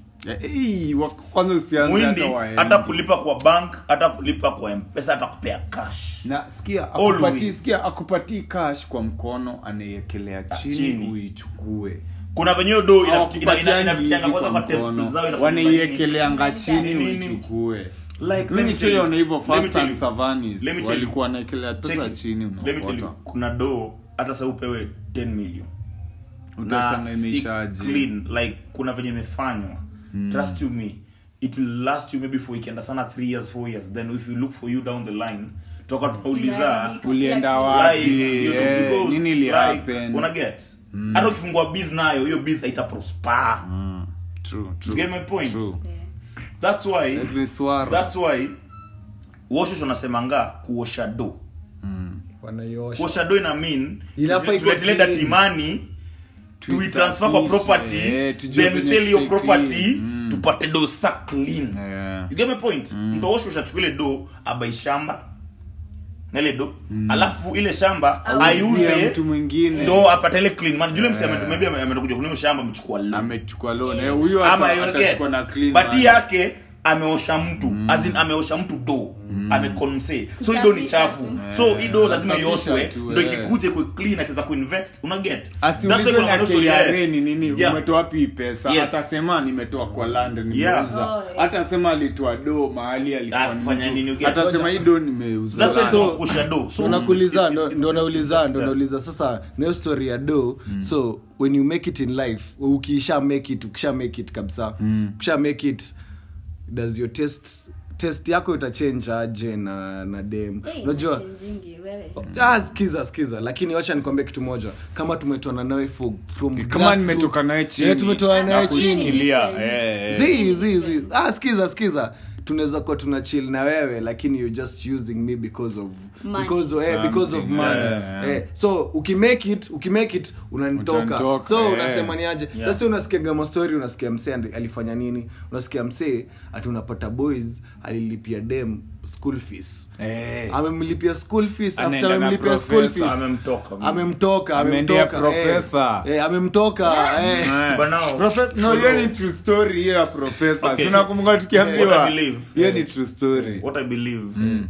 S4: Eh, wa- kwanza usianze
S5: Muhindi
S4: hata waende.
S5: hata kulipa kwa bank hata kulipa kwa M-Pesa hata kupea cash
S4: na sikia
S5: Always.
S4: akupatii sikia akupatii cash kwa mkono anaiekelea chini,
S5: chini.
S4: uichukue
S5: kuna venyewe do
S4: Hawakupatiangi hivi
S5: inapitianga kwanza
S4: kwa
S5: kwa temple
S4: mkono
S5: zao inafanya
S4: wanaiekelea chini
S2: Nini,
S5: nini?
S4: uichukue
S5: Like, let
S4: mi
S5: me tell you-
S4: nichiliona hivyo
S5: let me
S4: first
S5: tell
S4: and
S5: you-
S4: savanis
S5: let me tell you-
S4: walikuwa wanaekelea
S5: Check
S4: pesa
S5: it.
S4: chini
S5: Let me tell you,
S4: unaokota
S5: kuna do hata sasa upewe ten million
S4: Utasema
S5: na si
S4: imeishaje.
S5: clean like kuna venye imefanywa trust you me it will last you maybe for ikienda sana three years four years then if you look for you down the line toka tunauliza
S2: Inarudi.
S4: ulienda wapi
S5: like, you know,
S4: eh,
S5: because,
S4: nini ili
S5: like,
S4: happen
S5: una get hata ukifungua biz nayo hiyo biz haita prosper
S4: Mm, true, true,
S5: You get my point?
S4: true.
S2: Yeah.
S5: that's why
S4: Every swara.
S5: that's why washosho nasemanga kuosha do
S3: wanaiosha
S5: kuosha do ina mean
S3: Inafaa ikuwe
S5: tuletele
S3: clean.
S5: imani tuitransfer kwa
S4: Tuisafishe,
S5: property
S4: eh, tujue
S5: then we
S4: venye
S5: sell hiyo
S4: tutake
S5: property
S4: clean. Mm.
S5: tupate do sa clean
S4: Yeah.
S5: you get my point mtu osho ushachukua do abai shamba na ile do alafu ile shamba
S2: Auzie
S5: aiuze
S4: mtu mwingine
S5: ndo apate ile clean man yule msema maybe ame- amekuja kununua shamba amechukua loan
S4: amechukua loan
S2: Yeah.
S4: eh, huyo
S5: ama
S4: ata-
S5: you get
S4: atachukua na clean
S5: but
S4: money.
S5: yake ameosha mtu as in ameosha mtu do ameconse so hii do ni
S2: Kusafisha
S5: chafu
S2: tu.
S5: so hii do lazima
S4: Anasafisha
S5: ioshwe
S4: tu,
S5: ndo
S4: eh.
S5: ikikuje kwa clean akiza kuinvest una get
S4: asiulizwe
S5: kuna
S4: na
S5: maneno story,
S4: K R A
S5: eh.
S4: ni nini
S5: Yeah.
S4: umetoa wapi hii pesa
S5: Yes.
S4: atasema nimetoa kwa land
S5: Yeah.
S4: nimeuza
S2: Oh, yeah.
S4: atasema alitoa do mahali alikuwa
S5: Ah, kufanya
S4: mtu.
S5: nini, you get-
S4: atasema hii do nimeuza
S5: That's why
S3: So-
S5: tunakusha do so
S3: unakuuliza
S5: it's-
S3: ndo
S5: it's-
S3: ndo
S5: it's-
S3: nauliza
S5: it's-
S3: ndo
S5: yeah.
S3: nauliza sasa nayo story ya do so when you make it in life ukiisha make it ukisha make it kabisa ukisha make it does your test test yako itachange aje na na dem
S2: Hey,
S3: unajua
S2: inachangingi, wewe.
S3: ah skiza skiza lakini wacha nikwambie kitu moja kama tumetoana nawe fo- from
S4: kama
S3: grassroots.
S4: nimetoka naye chini
S3: Eh, tumetoana naye
S2: Na
S3: chini
S4: kushikilia
S2: Chini.
S4: eh, eh.
S3: zi zi zi ah skiza skiza tunaweza kuwa tuna chill na wewe lakini you're just using me because of
S2: Money.
S3: because of, eh, because of
S4: Something,
S3: money
S4: yeah, yeah.
S3: eh, so ukimake it ukimake it unanitoka
S4: Utanitoka,
S3: so
S4: eh.
S3: unasema ni aje
S5: Yeah.
S3: let's say unasikia gama story unasikia msee andi- alifanya nini unasikia msee ati unapata boys alilipia dem school fees
S4: Eh.
S3: amemlipia school fees after
S4: Anaenda na
S3: amemlipia school
S4: professor,
S3: fees
S5: amemtoka.
S3: amemtoka
S4: Ameendea
S3: amemtoka
S4: professor.
S3: eh, eh, amemtoka eh.
S4: Eh.
S5: But now-
S4: Profe- no, hiyo ni true story hiyo ya professor.
S5: Okay.
S4: Tunakumbuka
S5: What
S4: tukiambiwa.
S5: I believe.
S4: Hiyo ni true story.
S5: what I believe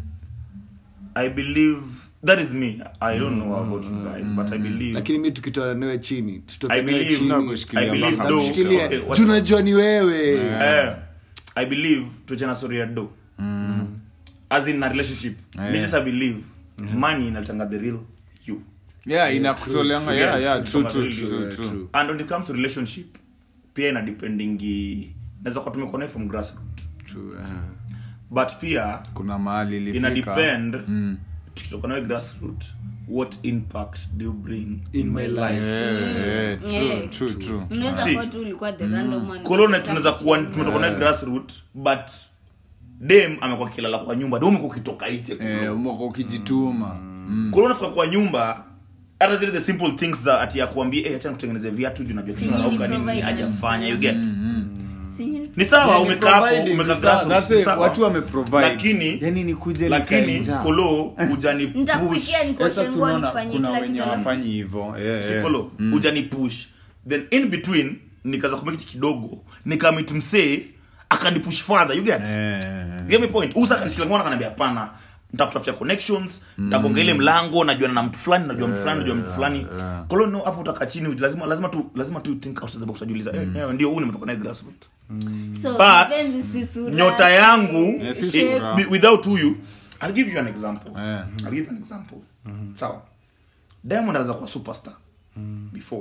S5: I believe that is me I don't know about you guys but I believe
S3: lakini mi tukitoa nawe chini
S5: I
S3: tutoke nawe
S5: believe
S3: chini
S5: I
S4: kushikilia
S5: believe
S4: mpaka
S5: do
S4: mwisho.
S3: tushikilie
S5: Okay, what-
S3: juu najua ni wewe
S5: eh, I believe tuchana story ya do as in a relationship
S4: Yeah.
S5: me just I believe money inatanga the real you
S4: Yeah, inakutoleanga.
S5: true,
S4: Yeah,
S5: true.
S4: yeah, true,
S5: Yes,
S4: true,
S5: true,
S4: true,
S3: true,
S4: true.
S3: true.
S5: and when it comes to relationship pia ina depending naweza kwa tumekuwa nayo from grassroots
S3: True. Uh.
S5: but pia
S4: kuna mahali ilifika
S5: ina depend
S4: mm.
S5: tukitoka nayo grassroots what impact do you bring
S3: In my life.
S4: yeah, yeah, true,
S2: Yeah.
S4: true, true.
S2: Unaweza
S5: See.
S2: kuwa tu ulikuwa the random one.
S5: kolone tunaweza kuwa tumetoka nayo grassroots but dem amekuwa kilala kwa nyumba dem umekuwa ukitoka nje
S4: Eh, umekuwa ukijituma mm.
S5: kolone fika kwa nyumba hata zile the simple things za ati ya kuambia eh acha nikutengenezee viatu juu unajua kisha
S2: Singing
S5: nauka nini
S2: provide.
S5: hajafanya you get
S2: Singing.
S5: ni sawa
S4: Yani
S5: umekaa hapo
S4: providing
S5: umekaa
S4: is sawa.
S5: grassroots
S4: That's it,
S5: sawa.
S4: watu wameprovide.
S5: Lakini-
S4: yani nikuje
S5: lakini
S4: nikae
S5: kolo ujani push
S2: Nitakupikia niko
S4: sasa
S2: shengwa
S4: unaona
S2: nifanye
S4: kuna
S2: kila
S4: wenye
S2: kitu.
S4: wafanyi hivyo yeah, yeah.
S5: kolo ujani push then in between nikaza kumeki kidogo nikamit msee akanipush further you get
S4: Eh,
S5: you get my point uza kanisikia ngona kanambia hapana nitakutafutia connections nitagonga ile mlango najua na mtu fulani najua mtu fulani najua mtu fulani kolo no hapo utaka chini lazima lazima tu lazima tu think outside the box ujiuliza eh eh, ndio huyu nimetoka naye grassroots
S2: So,
S5: But,
S2: mapenzi si sura.
S5: nyota yangu
S4: Eh, si
S5: it-
S4: sura.
S5: be- without huyu I'll give you an example
S4: Eh.
S5: I'll give you an example sawa Diamond anaweza kuwa superstar before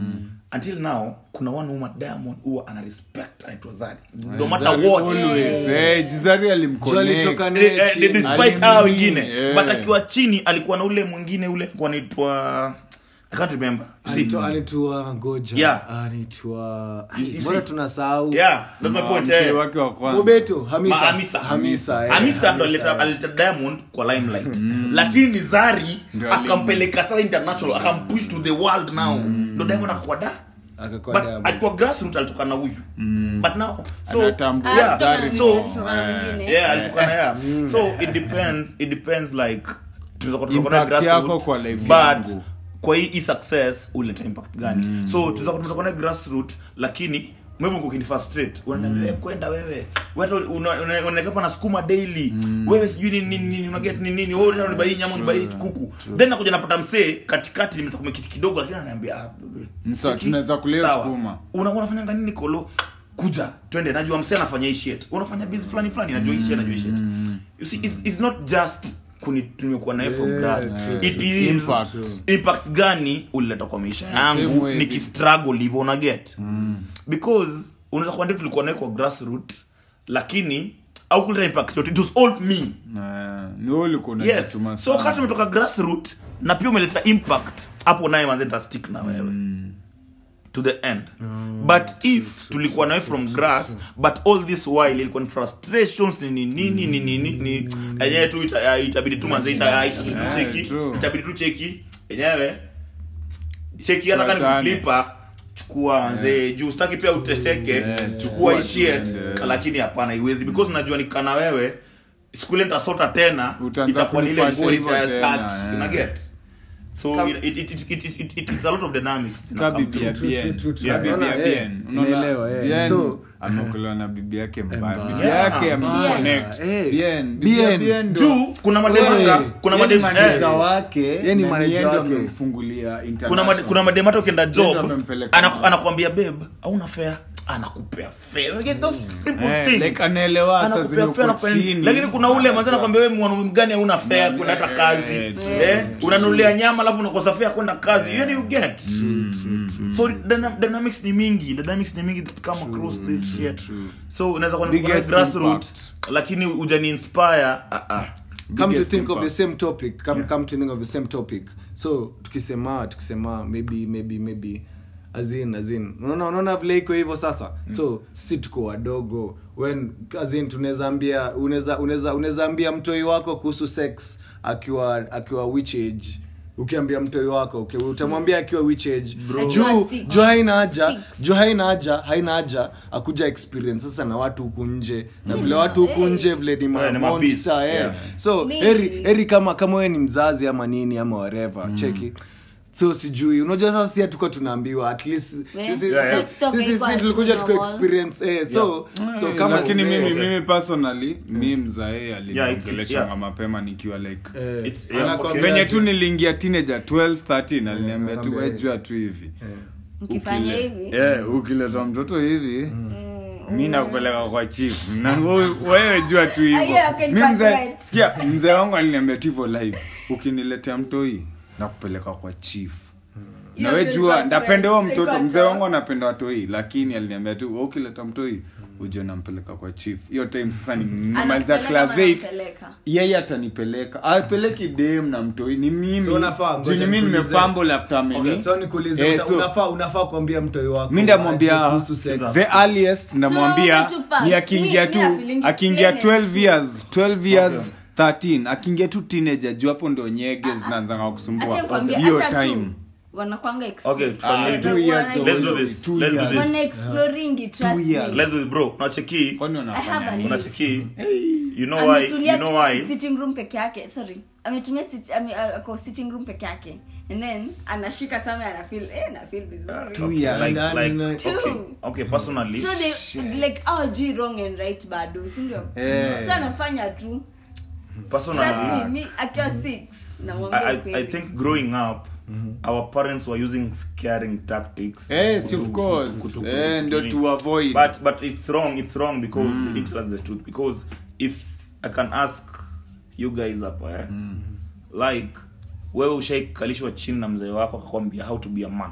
S5: until now kuna one woman Diamond huwa ana respect anaitwa Zari no matter
S4: Zari
S5: what
S4: always, eh, Jizari alimconnect.
S3: Jolly toka
S5: Eh, eh,
S3: nechi.
S5: despite
S4: Alimini,
S5: hao wengine
S4: yeah.
S5: but akiwa chini alikuwa na ule mwingine ule alikuwa anaitwa I can't remember you see
S3: Anaitwa- anaitwa Goja.
S5: Yeah.
S3: Anaitwa
S5: You see-
S3: mbona
S5: see?
S3: tunasahau
S5: yeah that's my
S4: Ma-
S5: point
S4: mzee
S5: eh
S4: wake wa kwanza.
S3: Mobeto Hamisa
S5: Ma- Hamisa.
S3: Hamisa eh,
S5: Hamisa ndo
S3: Hamisa,
S5: alileta
S3: eh.
S5: alileta Diamond kwa limelight lakini Zari
S4: Ndio ali-
S5: akampeleka sasa international akampush to the world now ndo Diamond akakuwa da
S3: Akakuwa
S5: but
S3: Diamond.
S5: alikuwa grassroots alitoka na huyu but now so
S4: Anatambua
S5: yeah
S4: Zari
S2: Ah,
S5: so-
S2: kutoka na mwingine.
S5: yeah alitoka na yeah so it depends it depends like tunaweza kutoka na
S4: Impact
S5: grassroots
S4: yako kwa life
S5: but
S4: yangu.
S5: kwa hii success uleta impact gani so tunaweza kutoka na grassroots lakini mimi uko kini frustrate unaniambia wewe kwenda wewe wewe unaweka na sukuma daily wewe sijui nini nini una get nini nini wewe unanibai hii nyama unanibai kuku then nakuja napata msee katikati nimeweza kumekiti kidogo lakini ananiambia ah bebe
S4: Sawa,
S5: cheki,
S4: tunaweza kulea
S5: sawa.
S4: sukuma.
S5: Una unafanya nini kolo kuja twende najua msee anafanya hii shit unafanya busy fulani fulani najua hii shit najua hii shit you see it's, it's not just kuni tumekuwa naye from grass
S3: true,
S5: it
S4: true.
S5: is
S4: Impact.
S5: impact gani ulileta kwa maisha
S4: Same
S5: yangu
S4: way.
S5: nikistruggle hivyo una get because unaweza kuwa ndio tulikuwa naye kwa grassroots lakini au kuleta impact yote it was all me
S4: Eh, ni wewe ulikuwa
S5: yes
S4: unajituma
S5: so
S4: sana.
S5: wakati umetoka grassroots na pia umeleta impact hapo naye manze nita stick na wewe to the end but if tulikuwa nawe from grass but all this while ilikuwa ni frustrations ni nini nini nini nini yenyewe tu ita- itabidi tu manze ita- itabidi tu
S4: Yeah,
S5: cheki
S4: true.
S5: itabidi tu cheki yenyewe cheki hata kama
S4: Tuachane.
S5: nikulipa chukua manze juu sitaki pia uteseke
S4: Yeah,
S5: chukua
S4: chukua
S5: hii shit
S4: tuende.
S5: lakini hapana iwezi because najua nikana wewe siku ile nitasota tena
S4: Utaanza
S5: itakuwa ni ile
S4: kunipasha
S5: ngori
S4: hivyo
S5: ya
S4: tena,
S5: start
S4: yeah.
S5: una get so
S3: Kam-
S5: it, it, it, it, it, it, it is a lot of dynamics in a
S4: Ka
S5: company.
S4: bibi ya
S3: True, true,
S4: Bien.
S3: true, true.
S4: Ya bibi
S3: Unaona,
S4: ya
S3: eh,
S4: Bien. Unaona,
S3: naelewa, eh.
S4: Bien
S3: So-
S4: ameokolewa na bibi yake mbaya.
S3: Mbaya.
S4: Bibi
S5: Yeah.
S4: yake ameconnect.
S3: Eh.
S4: Bien. Bibi ya
S3: Bien.
S4: Bien ndo-
S5: juu kuna mademata
S3: Wewe.
S5: kuna
S4: Yeye ni
S5: madem
S4: manager
S5: eh,
S4: wake,
S3: Yeye ni
S4: na
S3: manager
S4: yeye ndo
S3: wake.
S4: amemfungulia
S5: kuna
S4: international.
S5: made, kuna mademata ukienda
S4: Yeye ndo
S5: job
S4: amempeleka.
S5: anaku- anakuambia babe hauna fare anakupea fare you get those simple
S4: Eh,
S5: things
S4: like anaelewa sasa
S5: Anakupea
S4: zenye
S5: fare,
S4: uko
S5: anakupea-
S4: chini.
S5: lakini kuna ule mwanzo anakuambia wewe mwanaume gani hauna fare
S4: Mm,
S5: kwenda hata
S4: eh,
S5: kazi
S4: eh,
S5: eh unanulia nyama alafu unakosa fare kwenda kazi yani you get so dyna- dynamics ni mingi dynamics ni mingi that come across this shit so unaweza kuwa
S4: Biggest
S5: ni grassroots lakini ujani inspire ah ah
S3: come to
S4: Biggest
S3: think of the
S4: impact.
S3: same topic come, come to think of the same topic so tukisema tukisema maybe maybe maybe azin azin unaona unaona vile iko hivyo sasa so sisi tuko wadogo when azin tunaweza ambia unaweza unaweza unaweza ambia mtoi wako kuhusu sex akiwa akiwa which age ukiambia mtoi wako okay, utamwambia akiwa which age juu
S2: Akiwa six.
S3: juu haina haja
S2: Six.
S3: juu haina haja haina haja akuja experience sasa na watu huku nje na vile watu huku nje vile ni
S5: Yeah, ni
S3: ma-
S5: ma beast,
S3: monster eh.
S5: yeah.
S3: so
S2: Maybe.
S3: eri eri kama kama wewe ni mzazi ama nini ama whatever cheki so sijui unajua sasa si tuko tunaambiwa at least
S2: Yeah.
S3: sisi
S5: Yeah, yeah.
S3: sisi- sisi sisi tulikuja tuko experience eh so so
S4: Eh,
S3: kama
S4: lakini
S3: sisi-
S4: mimi mimi personally mi mzae
S5: Yeah, it's-
S4: aliniongeleshanga
S5: yeah.
S4: mapema nikiwa like
S3: eh,
S5: It's- yeah,
S3: anakwambia
S4: venye
S3: aje-
S4: tu niliingia teenager twelve thirteen aliniambia tu
S3: anakwambia,
S4: wewe jua tu hivi
S2: Ukifanya
S4: Ukile-
S2: hivi
S4: eh ukileta mtoto hivi mi nakupeleka kwa chief na wewe- wewe jua tu hivyo.
S2: Ah, yeah, okay,
S4: Mi
S2: that's
S4: mzee
S2: right.
S4: sikia mzee wangu aliniambia tu hivyo live ukiniletea mtoi nakupeleka kwa chief na wewe jua ndapenda huo mtoto mzee wangu anapenda watoi lakini aliniambia tu wewe ukileta mtoi uje nampeleka kwa chief hiyo time sasa ni nimaliza class eight yeye atanipeleka apeleki dem na mtoi ni mimi
S3: so unafaa
S4: mimi nimepambo laptop mimi
S3: so nikuulize eh, so, unafaa unafaa kuambia mtoi wako
S4: mimi ndamwambia the earliest ndamwambia so, ni akiingia tu akiingia twelve years twelve years okay. thirteen akiingia tu teenager juu hapo ndo nyege zinaanza kusumbua hiyo time
S2: wanakwanga
S5: okay for
S4: two years
S5: let's do this let's do this
S2: wana exploring trust me
S5: let's do it bro unacheki
S4: kwani unafanya
S5: unacheki you know why you know why
S2: sitting room peke yake sorry ametumia ako sitting room peke yake and then anashika sama ana feel eh na feel vizuri
S4: two years
S5: like like okay okay personally
S2: so they like oh do wrong and right bado si ndio so anafanya tu personally me akiwa six na
S5: I, I think growing up mm-hmm. our parents were using scaring tactics
S4: yes to, of course to, to, to, to, and to, to avoid
S5: but but it's wrong it's wrong because mm. they didn't tell us the truth because if I can ask you guys up eh mm. like wewe ushaikalishwa chini na mzee wako akakwambia how to be a man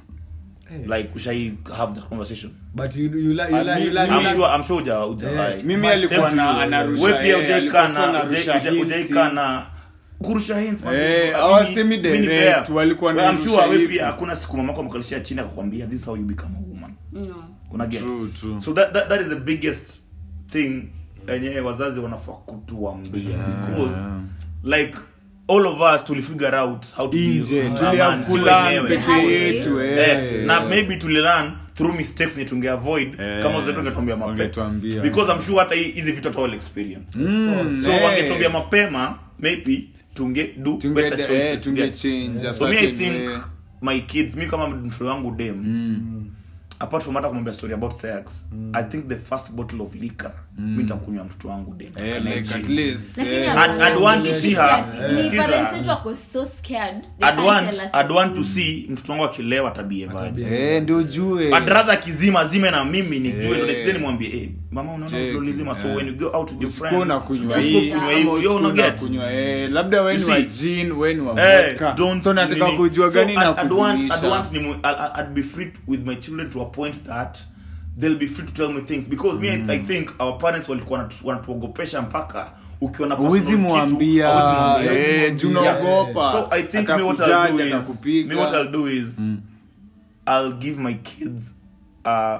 S5: hey. Like ushai have the conversation
S3: but you you like you like you like
S5: I'm sure I'm sure uja uja yeah.
S4: Mimi alikuwa na anarusha
S5: wewe pia ujaikana ujaikana kurusha hints
S4: eh awasemi direct walikuwa
S5: na I'm sure wewe pia hakuna siku mamako amkalishia chini akakwambia this is how you become a woman
S2: no
S5: una get
S4: true true
S5: so that that, that is the biggest thing enye wazazi wanafaa kutuambia because like all of us to figure out how to
S4: inje tuliakula peke yetu eh
S5: na maybe to learn through mistakes ni tunge avoid eh, kama zote tungetuambia mapema because I'm sure hata hizi vitu all experience
S4: mm,
S5: so eh. wangetuambia mapema maybe tunge do tunge better choices
S4: eh, tunge change yeah.
S5: So me I think way. My kids me kama mtoto wangu dem mm. apart from hata kumwambia story about sex mm. I think the first bottle of liquor mm. mimi nitakunywa mtoto wangu dem
S4: eh, like at least
S5: yeah. I'd, I'd want to see her
S2: ni parents wetu wako so scared
S5: I'd want I'd want to see mtoto wangu akilewa tabia vibe
S4: eh ndio jue
S5: I'd rather kizima zime na mimi nijue ndio next day nimwambie eh mama unaona ulizima so when you go out with your friends
S4: usikona kunywa hii
S5: you know get
S4: kunywa eh labda wewe ni wa gin wewe ni wa vodka so nataka kujua gani na kuzilisha
S5: I'd want ni I'd be free with my children to a point that they'll be free to tell me things because me mm. I, I think our parents walikuwa wanatuogopesha mpaka ukiona
S4: uwezi muambia eh tunaogopa
S5: so I think me what I'll do is me what I'll do is mm. I'll give my kids a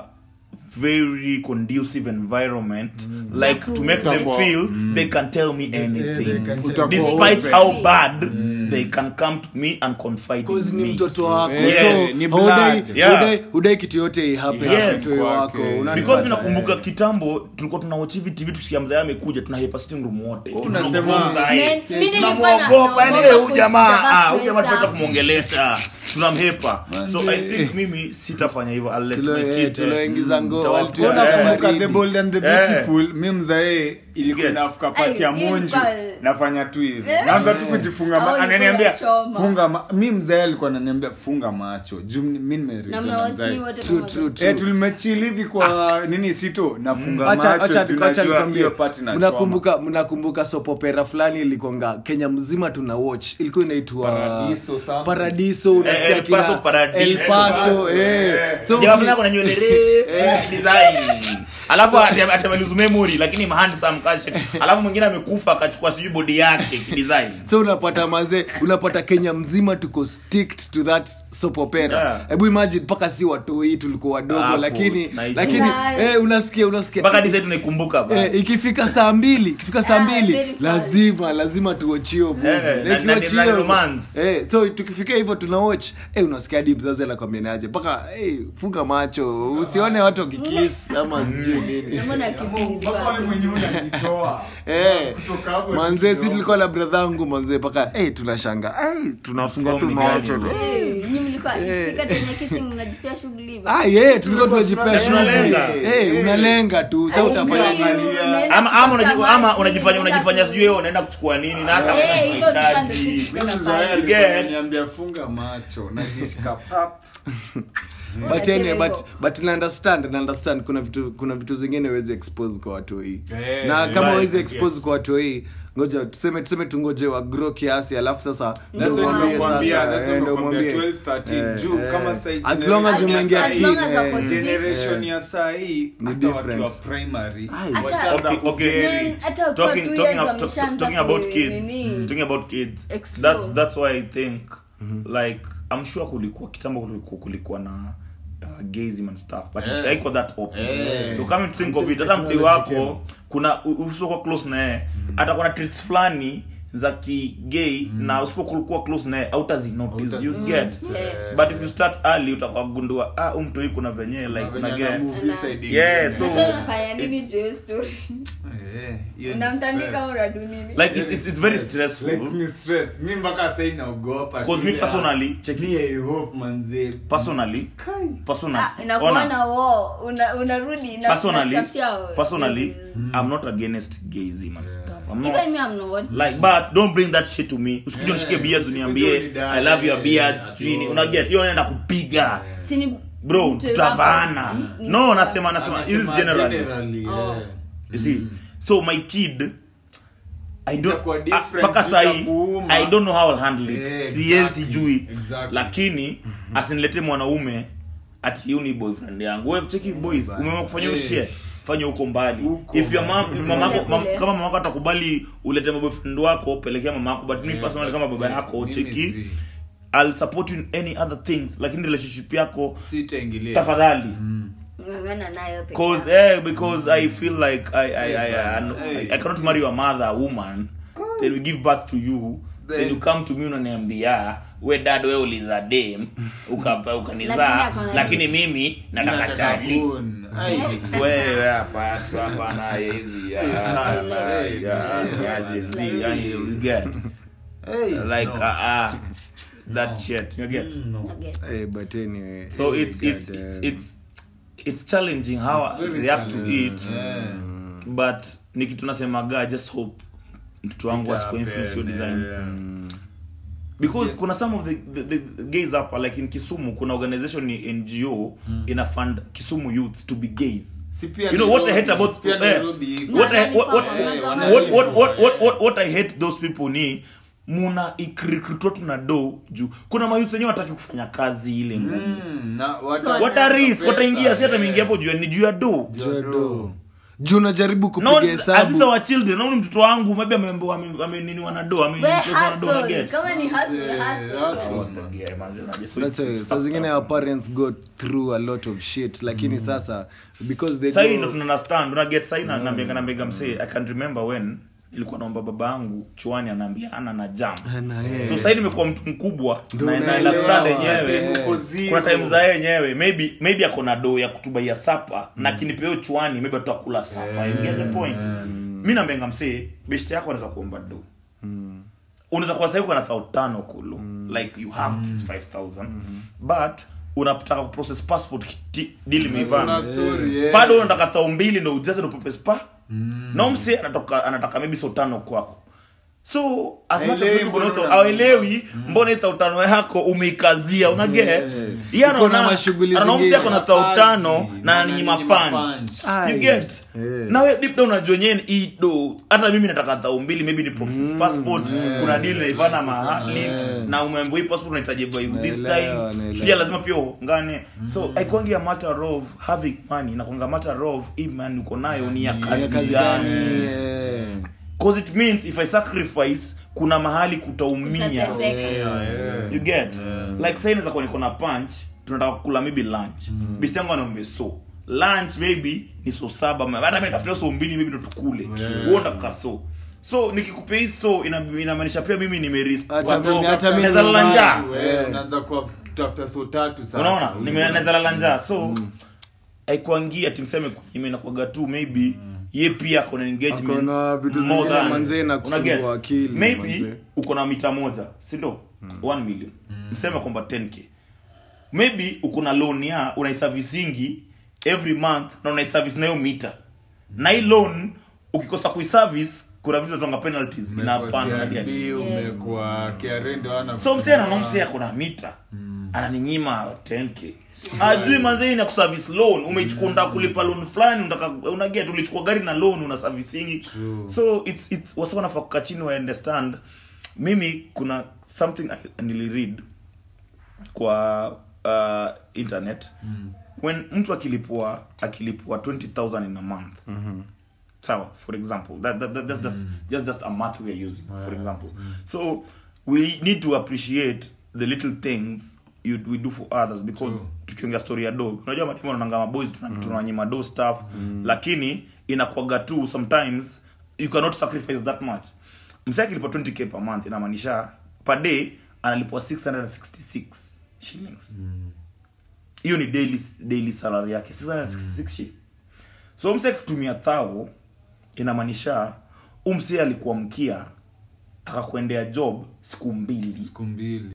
S5: very conducive environment mm. like to make them feel mm. they can tell me anything yeah, despite how bad mm. they can come to me and confide in me
S3: ni mtoto wako
S5: yeah,
S3: so udai udai udai kitu yote happen
S5: yes,
S3: mtoto wako
S5: because mimi nakumbuka kitambo tulikuwa tunawatch T V T V tusiamza amekuja tunahepa sitting room wote
S4: tunasema
S5: tunamuogopa yani huyu jamaa ah huyu jamaa tunataka kumuongelesha tunamhepa so I think mimi sitafanya hivyo I'll let my kids
S3: tuloingiza ngo
S4: walituona the bold and the beautiful mimi mzae ilikuwa inafuka pati ya munju nafanya tu hivi naanza tu kujifunga ananiambia funga mimi mzae alikuwa ananiambia funga macho juu mimi nimereason mzae
S3: true true true
S4: eh tulimechili hivi kwa nini sito nafunga macho
S3: acha acha nikwambie partner mnakumbuka mnakumbuka soap opera fulani ilikonga Kenya mzima tuna watch ilikuwa inaitwa
S4: Paradiso
S3: Paradiso unasikia kila El Paso eh
S5: so jamaa kuna nywele refu design alafu atamaliza memory lakini handsome cash alafu mwingine amekufa akachukua sijui body yake design
S3: so unapata manze unapata Kenya mzima tuko sticked to that soap opera hebu yeah. Imagine paka si watu hii tulikuwa wadogo ah, lakini lakini eh unasikia unasikia
S5: paka design tunaikumbuka bana
S3: eh ikifika saa mbili ikifika saa mbili yeah, lazima lazima tuochio bu
S5: like tuochio
S3: eh so tukifika hivyo tuna watch eh unasikia hadi mzazi anakwambiaje paka eh funga macho usione watu wakikiss ama nini
S2: mbona kizidi
S4: wewe mwenyewe unajitoa
S3: eh manze sisi tulikuwa na brother wangu manze paka eh tunashanga eh tunafunga tu macho
S2: eh nyinyi mlikuwa ikifika tena kissing mnajipea shughuli
S3: ah yeah tulikuwa tunajipea shughuli eh unalenga tu sasa utafanya nini
S5: ama ama unajifanya ama unajifanya unajifanya sijui wewe unaenda kuchukua nini na hata
S4: unahitaji niambia funga macho na jishika pap
S3: but anyway but but na understand na understand kuna vitu kuna vitu zingine huwezi expose kwa watu hii
S4: hey,
S3: na kama huwezi
S4: right,
S3: expose
S4: yes.
S3: kwa watu hii ngoja tuseme tuseme tungoje wa grow kiasi alafu sasa
S4: ndio
S3: mwambie
S4: sasa
S3: ndio mwambie
S4: twelve thirteen juu kama sasa
S3: as long as umeingia
S2: teen
S4: generation ya saa hii hata wakiwa primary
S5: okay okay talking talking talking about kids talking about kids that's that's why I think like I'm sure kulikuwa kitambo kulikuwa kulikuwa na Uh, gayism and stuff but yeah. Like that open yeah. So coming to think of it hata mtu wako kuna usipokuwa close naye hata kuna traits fulani za ki gay mm. na usipokuwa close naye hautazi notice you mm. get yeah. But if you start early utakagundua ah mtu hii kuna venye like una get yeah so
S2: fanya nini je story eh unamtandika uradu nini
S5: like it's it's, it's very stressful
S4: like me stress mimi mpaka sasa inaogopa
S5: because me personally check
S4: me I hope manze
S5: personally personally
S2: inakuwa na wao unarudi na
S5: personally personally I'm not against gayism and stuff I'm not
S2: even me I'm not
S5: like but don't bring that shit to me usikuje nishike beards uniambie I love your beards twini una get hiyo naenda kupiga
S2: sini
S5: bro tutavana no nasema nasema this is generally
S2: oh.
S5: You see so my kid I don't paka sai I don't know how I'll handle it yeah, exactly. Siwezi jui exactly. Lakini mm-hmm. Asinilete mwanaume ati yuni boyfriend yangu wewe cheki boys umeamua kufanya hiyo shit fanya huko mbali uko. If your mom mama mam, kama mama yako atakubali ulete boyfriend wako pelekea mama yako but me personally kama baba yako cheki I'll support you in any other things lakini relationship yako
S4: sitaingilia
S5: tafadhali
S2: mm. Ngana nayo pekee
S5: cause eh because I feel like I I I, I, I, I cannot marry your mother a woman then we give birth to you then, then you come to me unaniambia we dad wewe uliza dem ukapa ukanizaa lakini mimi nataka chali wewe hapa hapa na hizi ya ya jizi yani you get like ah that shit you get
S3: eh but anyway
S5: so it's it's it's it's it's challenging how I react to it yeah. But niki tunasemaga just hope mtoto wangu asiko influence your design yeah. Because yeah. Kuna some of the, the, the gays up like in Kisumu kuna organization ni N G O mm. ina fund Kisumu youth to be gays. You know what I hate about uh, what I what what what what what what what what I hate those people ni muna ikrikrito tuna do juu kuna mayuth wenyewe wataki kufanya kazi ile ngumu mm, na what a risk wataingia si hata mingi hapo juu ni juu ya do
S3: do juu najaribu kupiga hesabu
S5: no our children naona mtoto wangu maybe amembo ame nini wana do ame wana do na get
S2: kama ni hustle
S3: that's it so zingine our parents go through a lot of shit lakini mm. Sasa because they
S5: say not understand una get say na nambia nambia msee I can remember when ilikuwa naomba baba yangu chuani anaambia ana na jam so sasa nimekuwa mtu mkubwa na na understand yenyewe kuna time za yenyewe maybe maybe akona do ya kutubaia sapa mm. Na kinipeo chuani maybe tutakula sapa you get the point mimi naambenga msee beshte yako anaweza kuomba do mm. Unaweza kuwa sasa uko na elfu tano kulu mm. Like you have mm. This five thousand mm. But unataka ku process passport deal imevana bado unataka elfu mbili ndio ujaze ndo process pa mm. Na msi anataka anataka maybe so tano kwako so as much as we go not aelewi mbona ita utano yako umeikazia una get yeye anaona mashughuli zingine anaomsi yako na tano na ni mapunch you get na wewe deep down unajua nyenye hii do hata mimi nataka tao mbili maybe ni process passport kuna deal na Ivana mahali na umembo hii passport unahitaji by this time pia lazima pia ngane so haikuangi a matter of having money na kuanga matter of imani uko nayo ni ya kazi gani because it means if I sacrifice kuna mahali kutaumia yeah, yeah. You get yeah. Like say inaweza kuwa niko na punch tunataka kula maybe lunch mm. Bisi yangu anaombe so lunch maybe ni so saba hata mimi tafuta so mbili maybe ndo tukule wewe unataka so so nikikupa hizo inamaanisha pia mimi nimerisk
S3: hata mimi hata mimi
S5: naweza lanja
S4: unaanza kwa tafuta so tatu sasa
S5: unaona nimeweza lanja so mm. Haikuangia timseme imenakuaga tu maybe mm. Ye pia kuna engagement
S3: kuna vitu zingine manze na kusumbua akili
S5: maybe manze. Uko na mita moja si ndo mm. one million mm. Msema kwamba ten k maybe uko na loan ya unaiservicingi every month na unaiservice nayo mita mm. Na hii loan ukikosa kuiservice kuna vitu tonga penalties inapanda na gani
S4: umekuwa kiarendo ana
S5: so msema na msema kuna mita mm. Ananinyima ten k ajui manzeni na kuservice loan umeichukua unataka kulipa loan fulani unataka unaget ulichukua gari na loan una servicing. So it's it's wasa wanafaa kukaa chini wa understand. Mimi kuna something I nili read kwa uh, internet mm. when mtu akilipua akilipua twenty thousand in a month mhm sawa for example that, that, that just, mm. just just just a math we are using yeah. for example mm. so we need to appreciate the little things you we do for others because tukiongea story ya dog unajua matimu wanaanga maboys tunanyima do stuff mm. lakini inakuaga tu sometimes you cannot sacrifice that much. Msaki alipo twenty k per month inamaanisha per day analipwa six hundred sixty-six shillings. Hiyo mm. ni daily daily salary yake six hundred sixty-six mm. shillings. So msaki kutumia thao inamaanisha umse alikuwa mkia akakwendea job siku mbili
S6: siku mbili